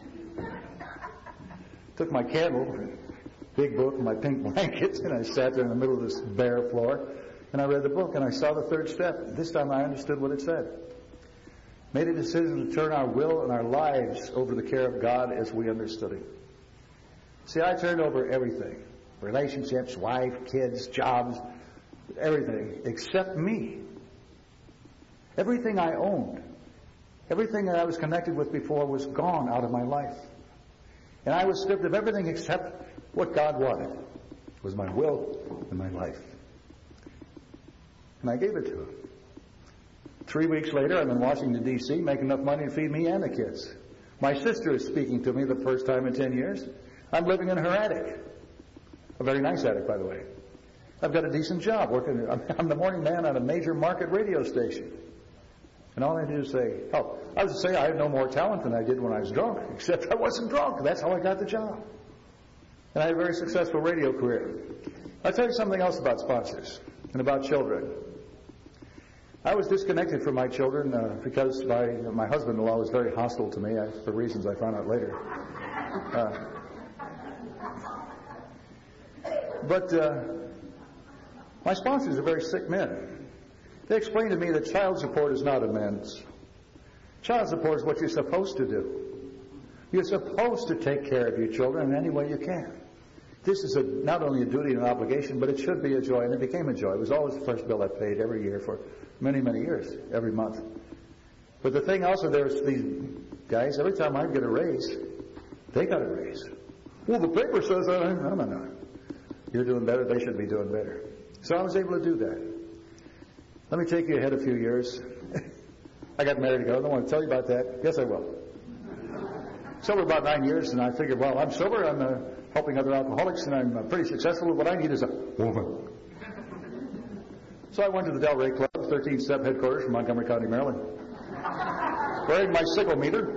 Took my candle, big book, and my pink blankets, and I sat there in the middle of this bare floor, and I read the book, and I saw the third step. This time I understood what it said. Made a decision to turn our will and our lives over to the care of God as we understood it. See, I turned over everything. Relationships, wife, kids, jobs, everything, except me. Everything I owned, everything that I was connected with before was gone out of my life. And I was stripped of everything except what God wanted. It was my will and my life. And I gave it to him. Three weeks later, I'm in Washington, D C, making enough money to feed me and the kids. My sister is speaking to me the first time in ten years. I'm living in her attic. A very nice attic, by the way. I've got a decent job working. I'm the morning man on a major market radio station. And all I do is say, oh, I was to say I had no more talent than I did when I was drunk, except I wasn't drunk. That's how I got the job. And I had a very successful radio career. I'll tell you something else about sponsors and about children. I was disconnected from my children uh, because my, my husband-in-law was very hostile to me, I, for reasons I found out later. Uh, but uh, my sponsors are very sick men. They explained to me that child support is not amends. Child support is what you're supposed to do. You're supposed to take care of your children in any way you can. This is a, not only a duty and an obligation, but it should be a joy, and it became a joy. It was always the first bill I paid every year for many, many years, every month. But the thing also, there's these guys, every time I get a raise, they got a raise. Well, the paper says that. No, no, no. You're doing better. They should be doing better. So I was able to do that. Let me take you ahead a few years. I got married ago. I don't want to tell you about that. Yes, I will. Sober about nine years, and I figured, well, I'm sober. I'm uh, helping other alcoholics, and I'm uh, pretty successful. What I need is a woman. So I went to the Delray Club, thirteen-step headquarters from Montgomery County, Maryland, wearing my sickle meter.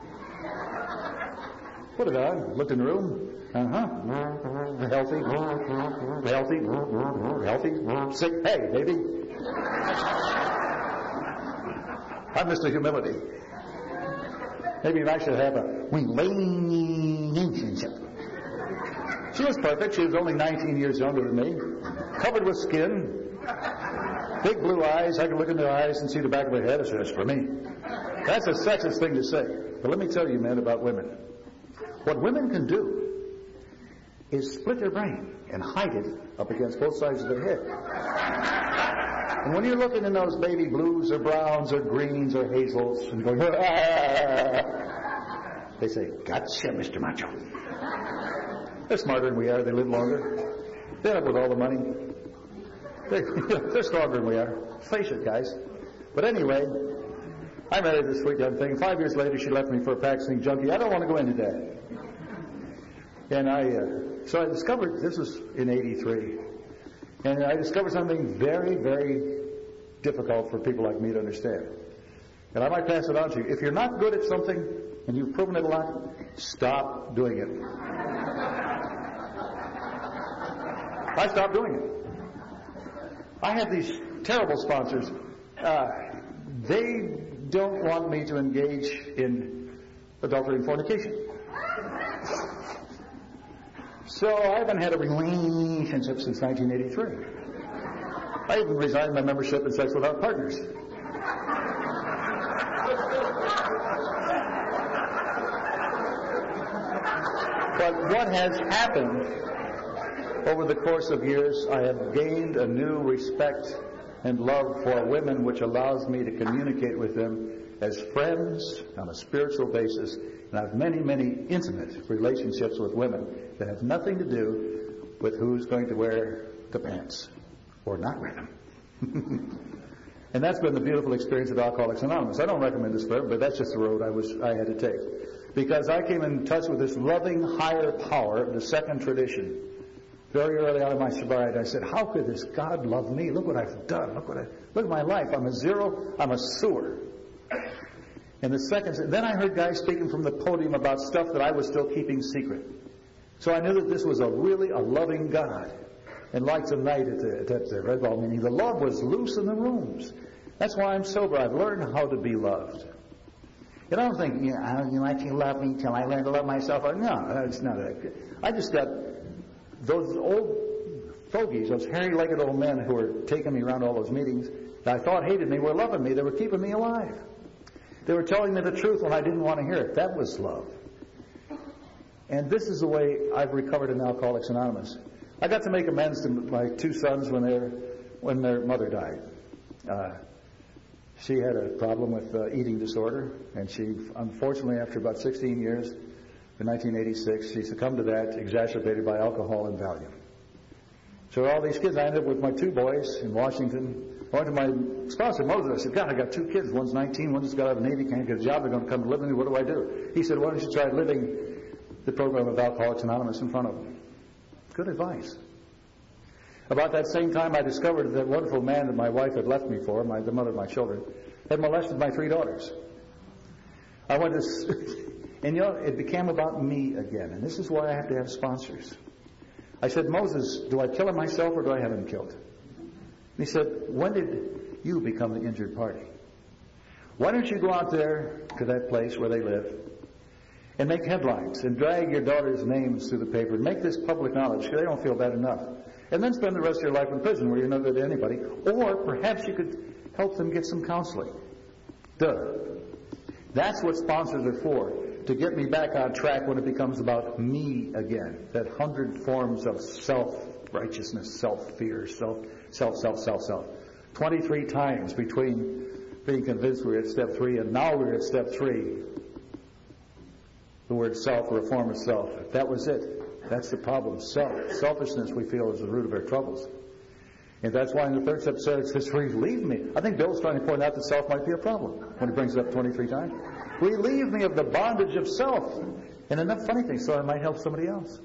Put it on, looked in the room. Uh-huh. Healthy. Healthy. Healthy. Sick. Hey, baby. I'm Mister Humility. Maybe I should have a relationship. She was perfect. She was only nineteen years younger than me. Covered with skin. Big blue eyes. I could look in her eyes and see the back of her head. I said, that's for me. That's a sexist thing to say. But let me tell you, men, about women. What women can do is split their brain and hide it up against both sides of their head. And when you're looking in those baby blues or browns or greens or hazels and going, ah, they say, gotcha, Mister Macho. They're smarter than we are. They live longer. They end up with all the money. They're, they're stronger than we are. Face it, guys. But anyway, I married this sweet young thing. Five years later, she left me for a practicing junkie. I don't want to go into that. And I, uh, so I discovered, this was in eighty-three, and I discovered something very, very difficult for people like me to understand. And I might pass it on to you. If you're not good at something, and you've proven it a lot, stop doing it. I stopped doing it. I had these terrible sponsors. Uh, they don't want me to engage in adultery and fornication. So I haven't had a relationship since nineteen eighty-three. I even resigned my membership in Sex Without Partners. But what has happened over the course of years, I have gained a new respect and love for women, which allows me to communicate with them as friends on a spiritual basis. And I have many, many intimate relationships with women that have nothing to do with who's going to wear the pants or not wear them. And that's been the beautiful experience of Alcoholics Anonymous. I don't recommend this for everyone, but that's just the road I was I had to take. Because I came in touch with this loving higher power of the second tradition. Very early on in my sobriety, I said, how could this God love me? Look what I've done. Look what I look at my life. I'm a zero. I'm a sewer. And the second, then I heard guys speaking from the podium about stuff that I was still keeping secret. So I knew that this was a really a loving God. And like tonight at the, at the Red Ball meeting, the love was loose in the rooms. That's why I'm sober. I've learned how to be loved. And I don't think, you know, I don't like to love me until I learn to love myself. No, it's not that good. I just got those old fogies, those hairy-legged old men who were taking me around all those meetings that I thought hated me were loving me. They were keeping me alive. They were telling me the truth when I didn't want to hear it. That was love. And this is the way I've recovered in Alcoholics Anonymous. I got to make amends to my two sons when their when their mother died. Uh, she had a problem with uh, eating disorder, and she, unfortunately, after about sixteen years, in nineteen eighty-six, she succumbed to that, exacerbated by alcohol and Valium. So all these kids, I ended up with my two boys in Washington. I went to my sponsor, Moses. I said, God, I got two kids. One's nineteen, one just got out of the Navy, can't get a job. They're going to come to live with me. What do I do? He said, why don't you try living the program of Alcoholics Anonymous in front of them? Good advice. About that same time, I discovered that wonderful man that my wife had left me for, my, the mother of my children, had molested my three daughters. I went to, and you know, it became about me again. And this is why I have to have sponsors. I said, Moses, do I kill him myself or do I have him killed? And he said, when did you become the injured party? Why don't you go out there to that place where they live and make headlines and drag your daughter's names through the paper and make this public knowledge because they don't feel bad enough. And then spend the rest of your life in prison where you're no good to anybody. Or perhaps you could help them get some counseling. Duh. That's what sponsors are for, to get me back on track when it becomes about me again. That hundred forms of self-righteousness, self-fear, self, self, self, self, self. Twenty-three times between being convinced we're at step three and now we're at step three. The word self or a form of self. That was it. That's the problem. Self. Selfishness, we feel, is the root of our troubles. And that's why in the third step it says, relieve me. I think Bill's trying to point out that self might be a problem when he brings it up twenty-three times. Relieve me of the bondage of self. And enough funny things so I might help somebody else.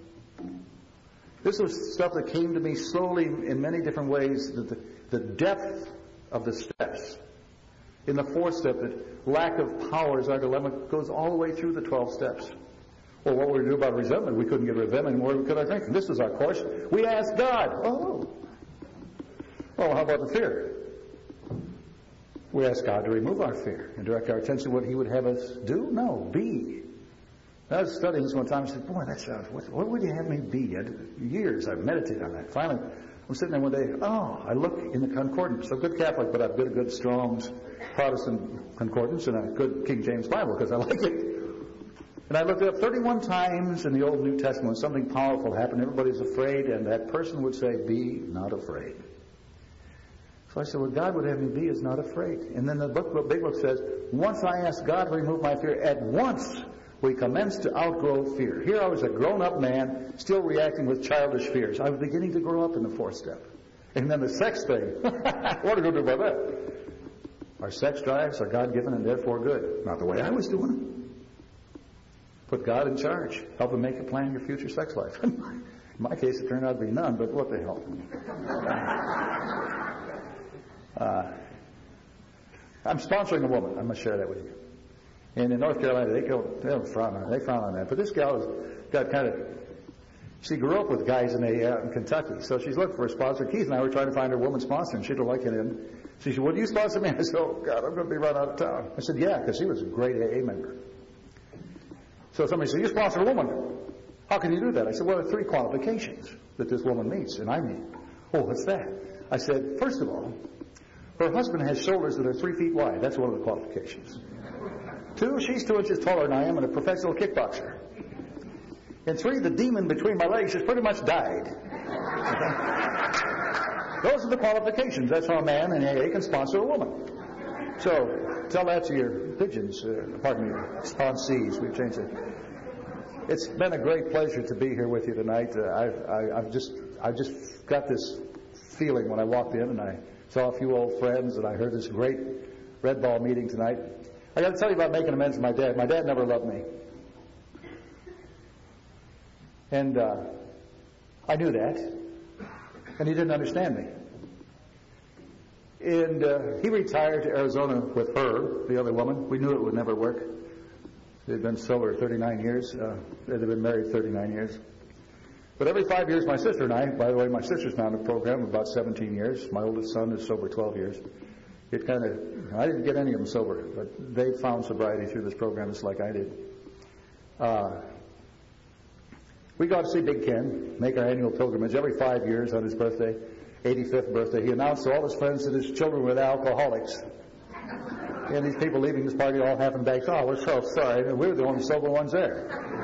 This was stuff that came to me slowly in many different ways. The, the, the depth of the steps. In the fourth step, that lack of power is our dilemma, goes all the way through the twelve steps. Well, what would we do about resentment? We couldn't get rid of them anymore. Could I think? This was our course. We asked God. Oh. Well, how about the fear? We ask God to remove our fear and direct our attention to what He would have us do? No, be. I was studying this one time and said, boy, that sounds, what, what would you have me be? I did, years I've meditated on that. Finally, I'm sitting there one day, oh, I look in the concordance. I'm a good Catholic, but I've got a good Strong's Protestant concordance and a good King James Bible because I like it. And I looked it up thirty-one times in the Old New Testament. Something powerful happened. Everybody's afraid, and that person would say, be not afraid. So I said, what God would have me be is not afraid. And then the book, the big book says, once I asked God to remove my fear, at once we commenced to outgrow fear. Here I was a grown-up man, still reacting with childish fears. I was beginning to grow up in the fourth step. And then the sex thing. What are we going to do about that? Our sex drives are God-given and therefore good. Not the way I was doing them. Put God in charge. Help Him make a plan your future sex life. In my case, it turned out to be none, but what the hell. uh, I'm sponsoring a woman. I must share that with you. And in North Carolina, they go, they don't frown on, they frown on that. But this gal has got kind of, she grew up with guys in a out in Kentucky, so she's looking for a sponsor. Keith and I were trying to find her woman sponsor, and she didn't like it in. She said, "Would you sponsor me?" I said, "Oh God, I'm going to be run out of town." I said, "Yeah," because she was a great A A member. So somebody said, "You sponsor a woman. How can you do that?" I said, "Well, there are three qualifications that this woman meets, and I meet." "Oh, what's that?" I said, "First of all, her husband has shoulders that are three feet wide. That's one of the qualifications. Two, she's two inches taller than I am and a professional kickboxer. And three, the demon between my legs has pretty much died." Those are the qualifications. That's how a man in A A can sponsor a woman. So, tell that to your pigeons, uh, pardon me, sponsees. We've changed it. It's been a great pleasure to be here with you tonight. Uh, I've, I, I've just, I've just got this feeling when I walked in and I saw a few old friends and I heard this great Red Ball meeting tonight. I got to tell you about making amends to my dad. My dad never loved me. And uh, I knew that. And he didn't understand me. And uh, he retired to Arizona with her, the other woman. We knew it would never work. They'd been sober thirty-nine years. Uh, they'd been married thirty-nine years. But every five years, my sister and I, by the way, my sister's now in the program about seventeen years. My oldest son is sober twelve years. It kind of, I didn't get any of them sober, but they found sobriety through this program just like I did. Uh, we go to see Big Ken, make our annual pilgrimage every five years on his birthday, eighty-fifth birthday. He announced to all his friends that his children were alcoholics. And these people leaving this party all having bags. "Oh, we're so sorry. And we were the only sober ones there."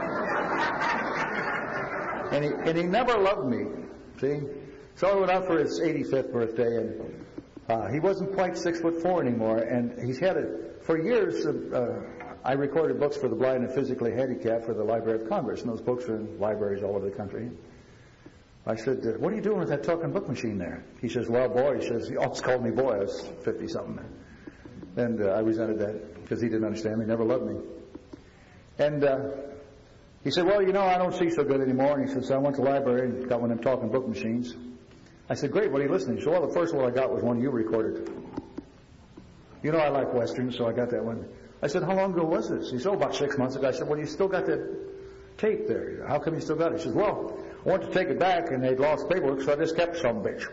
and, he, and he never loved me, see? So I went out for his eighty-fifth birthday, and Uh, he wasn't quite six foot four anymore, and he's had it for years. Uh, I recorded books for the blind and physically handicapped for the Library of Congress, and those books are in libraries all over the country. I said, "What are you doing with that talking book machine there?" He says, "Well, boy," he says, he always called me boy. I was fifty something, and uh, I resented that because he didn't understand me, never loved me. And uh, he said, "Well, you know, I don't see so good anymore." And he says, "I went to the library and got one of them talking book machines." I said, "Great, what are you listening to?" He said, "Well, the first one I got was one you recorded." You know I like westerns, so I got that one. I said, "How long ago was this?" He said, "Oh, about six months ago." I said, "Well, you still got that tape there. How come you still got it?" He says, "Well, I wanted to take it back, and they'd lost paperwork, so I just kept some bitch."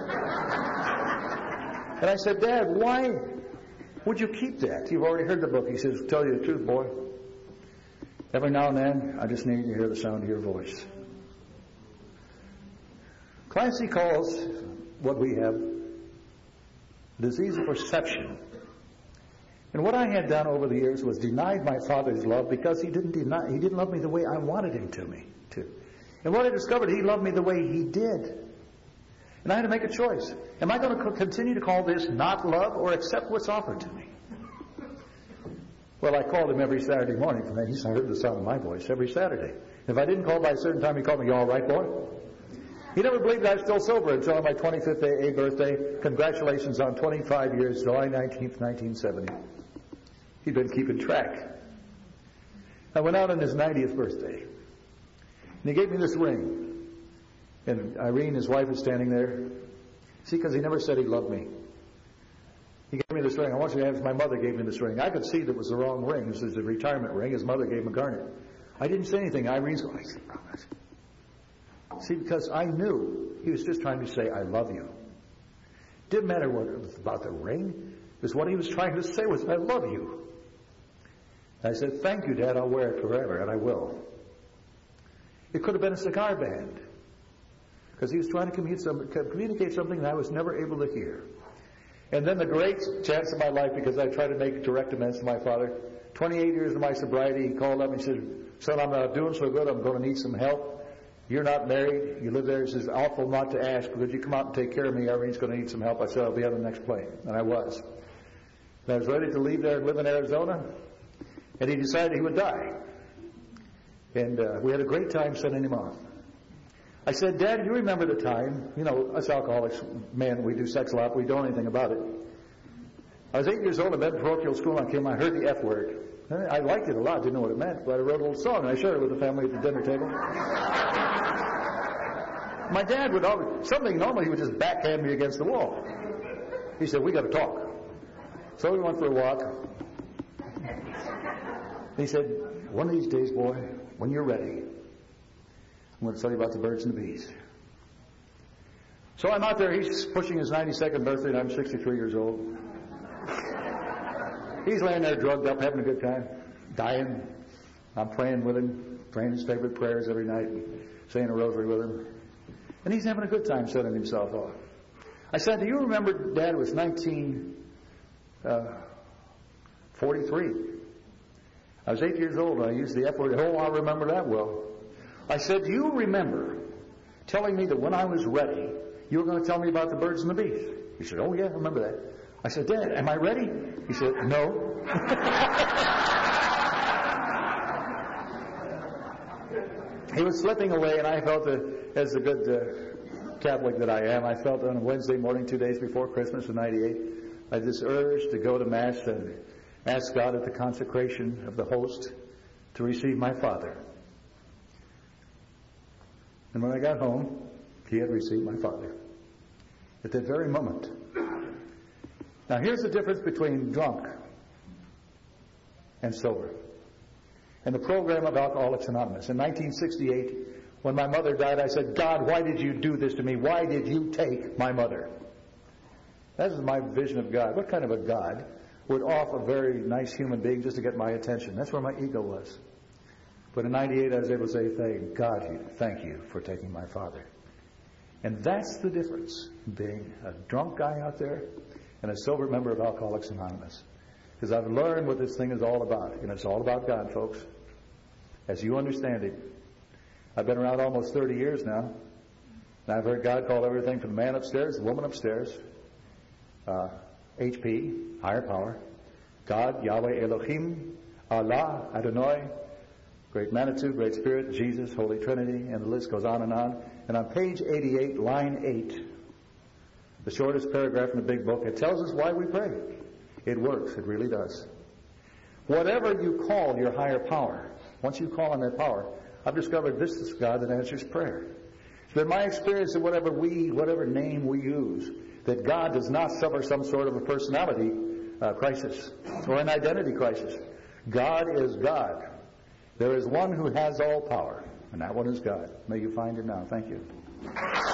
And I said, "Dad, why would you keep that? You've already heard the book." He says, "Tell you the truth, boy. Every now and then, I just need to hear the sound of your voice." Clancy calls what we have disease of perception. And what I had done over the years was denied my father's love because he didn't deny, he didn't love me the way I wanted him to me to. And what I discovered, he loved me the way he did. And I had to make a choice. Am I going to continue to call this not love or accept what's offered to me? Well, I called him every Saturday morning. For me, he heard the sound of my voice every Saturday. If I didn't call by a certain time, he called me, "You all right, boy?" He never believed I was still sober until my twenty-fifth A A birthday. Congratulations on twenty-five years, July nineteenth, nineteen seventy. He'd been keeping track. I went out on his ninetieth birthday. And he gave me this ring. And Irene, his wife, is standing there. See, because he never said he loved me. He gave me this ring. I want you to ask, my mother gave me this ring. I could see that it was the wrong ring. This is a retirement ring. His mother gave him a garnet. I didn't say anything. Irene's going, I said, "Promise." See, because I knew he was just trying to say, "I love you." Didn't matter what it was about the ring. It Because what he was trying to say was, I love you. I said, thank you, Dad, I'll wear it forever, and I will. It could have been a cigar band. Because he was trying to communicate something that I was never able to hear. And then the great chance of my life, because I tried to make direct amends to my father, twenty-eight years of my sobriety, he called up and he said, son, I'm not doing so good, I'm going to need some help. You're not married, you live there. He says, awful not to ask, but could you come out and take care of me? Irene's going to need some help. I said, I'll be on the next plane. And I was. And I was ready to leave there and live in Arizona. And he decided he would die. And uh, we had a great time sending him off. I said, Dad, you remember the time, you know, us alcoholics, man, we do sex a lot, but we don't know anything about it. I was eight years old, I'd been in parochial school, and I came, I heard the F word. And I liked it a lot, didn't know what it meant, but I wrote a little song, and I shared it with the family at the dinner table. My dad would always, something normally he would just backhand me against the wall. He said, we got to talk. So we went for a walk. He said, one of these days, boy, when you're ready, I'm going to tell you about the birds and the bees. So I'm out there, he's pushing his ninety-second birthday, and I'm sixty-three years old. He's laying there drugged up, having a good time, dying. I'm praying with him, praying his favorite prayers every night, saying a rosary with him. And he's having a good time setting himself off. I said, do you remember, Dad, it was nineteen forty-three. I was eight years old, and I used the F word. Oh, I remember that well. I said, do you remember telling me that when I was ready, you were going to tell me about the birds and the bees? He said, oh, yeah, I remember that. I said, Dad, am I ready? He said, no. He was slipping away, and I felt, that, as a good uh, Catholic that I am, I felt on a Wednesday morning, two days before Christmas of ninety-eight, I had this urge to go to Mass and ask God at the consecration of the host to receive my father. And when I got home, he had received my father at that very moment. Now here's the difference between drunk and sober. And the program of Alcoholics Anonymous. In nineteen sixty-eight, when my mother died, I said, God, why did you do this to me? Why did you take my mother? That is my vision of God. What kind of a God would off a very nice human being just to get my attention? That's where my ego was. But in ninety-eight, I was able to say, thank God, thank you for taking my father. And that's the difference, being a drunk guy out there and a sober member of Alcoholics Anonymous. Because I've learned what this thing is all about. And it's all about God, folks. As you understand it. I've been around almost thirty years now. And I've heard God call everything from the man upstairs, the woman upstairs, uh, H P, higher power, God, Yahweh, Elohim, Allah, Adonai, Great Manitou, Great Spirit, Jesus, Holy Trinity, and the list goes on and on. And on page eighty-eight, line eight, the shortest paragraph in the big book, it tells us why we pray. It works. It really does. Whatever you call your higher power, once you call on that power, I've discovered this is God that answers prayer. It's been my experience that whatever we, whatever name we use, that God does not suffer some sort of a personality uh, crisis or an identity crisis. God is God. There is one who has all power, and that one is God. May you find him now. Thank you.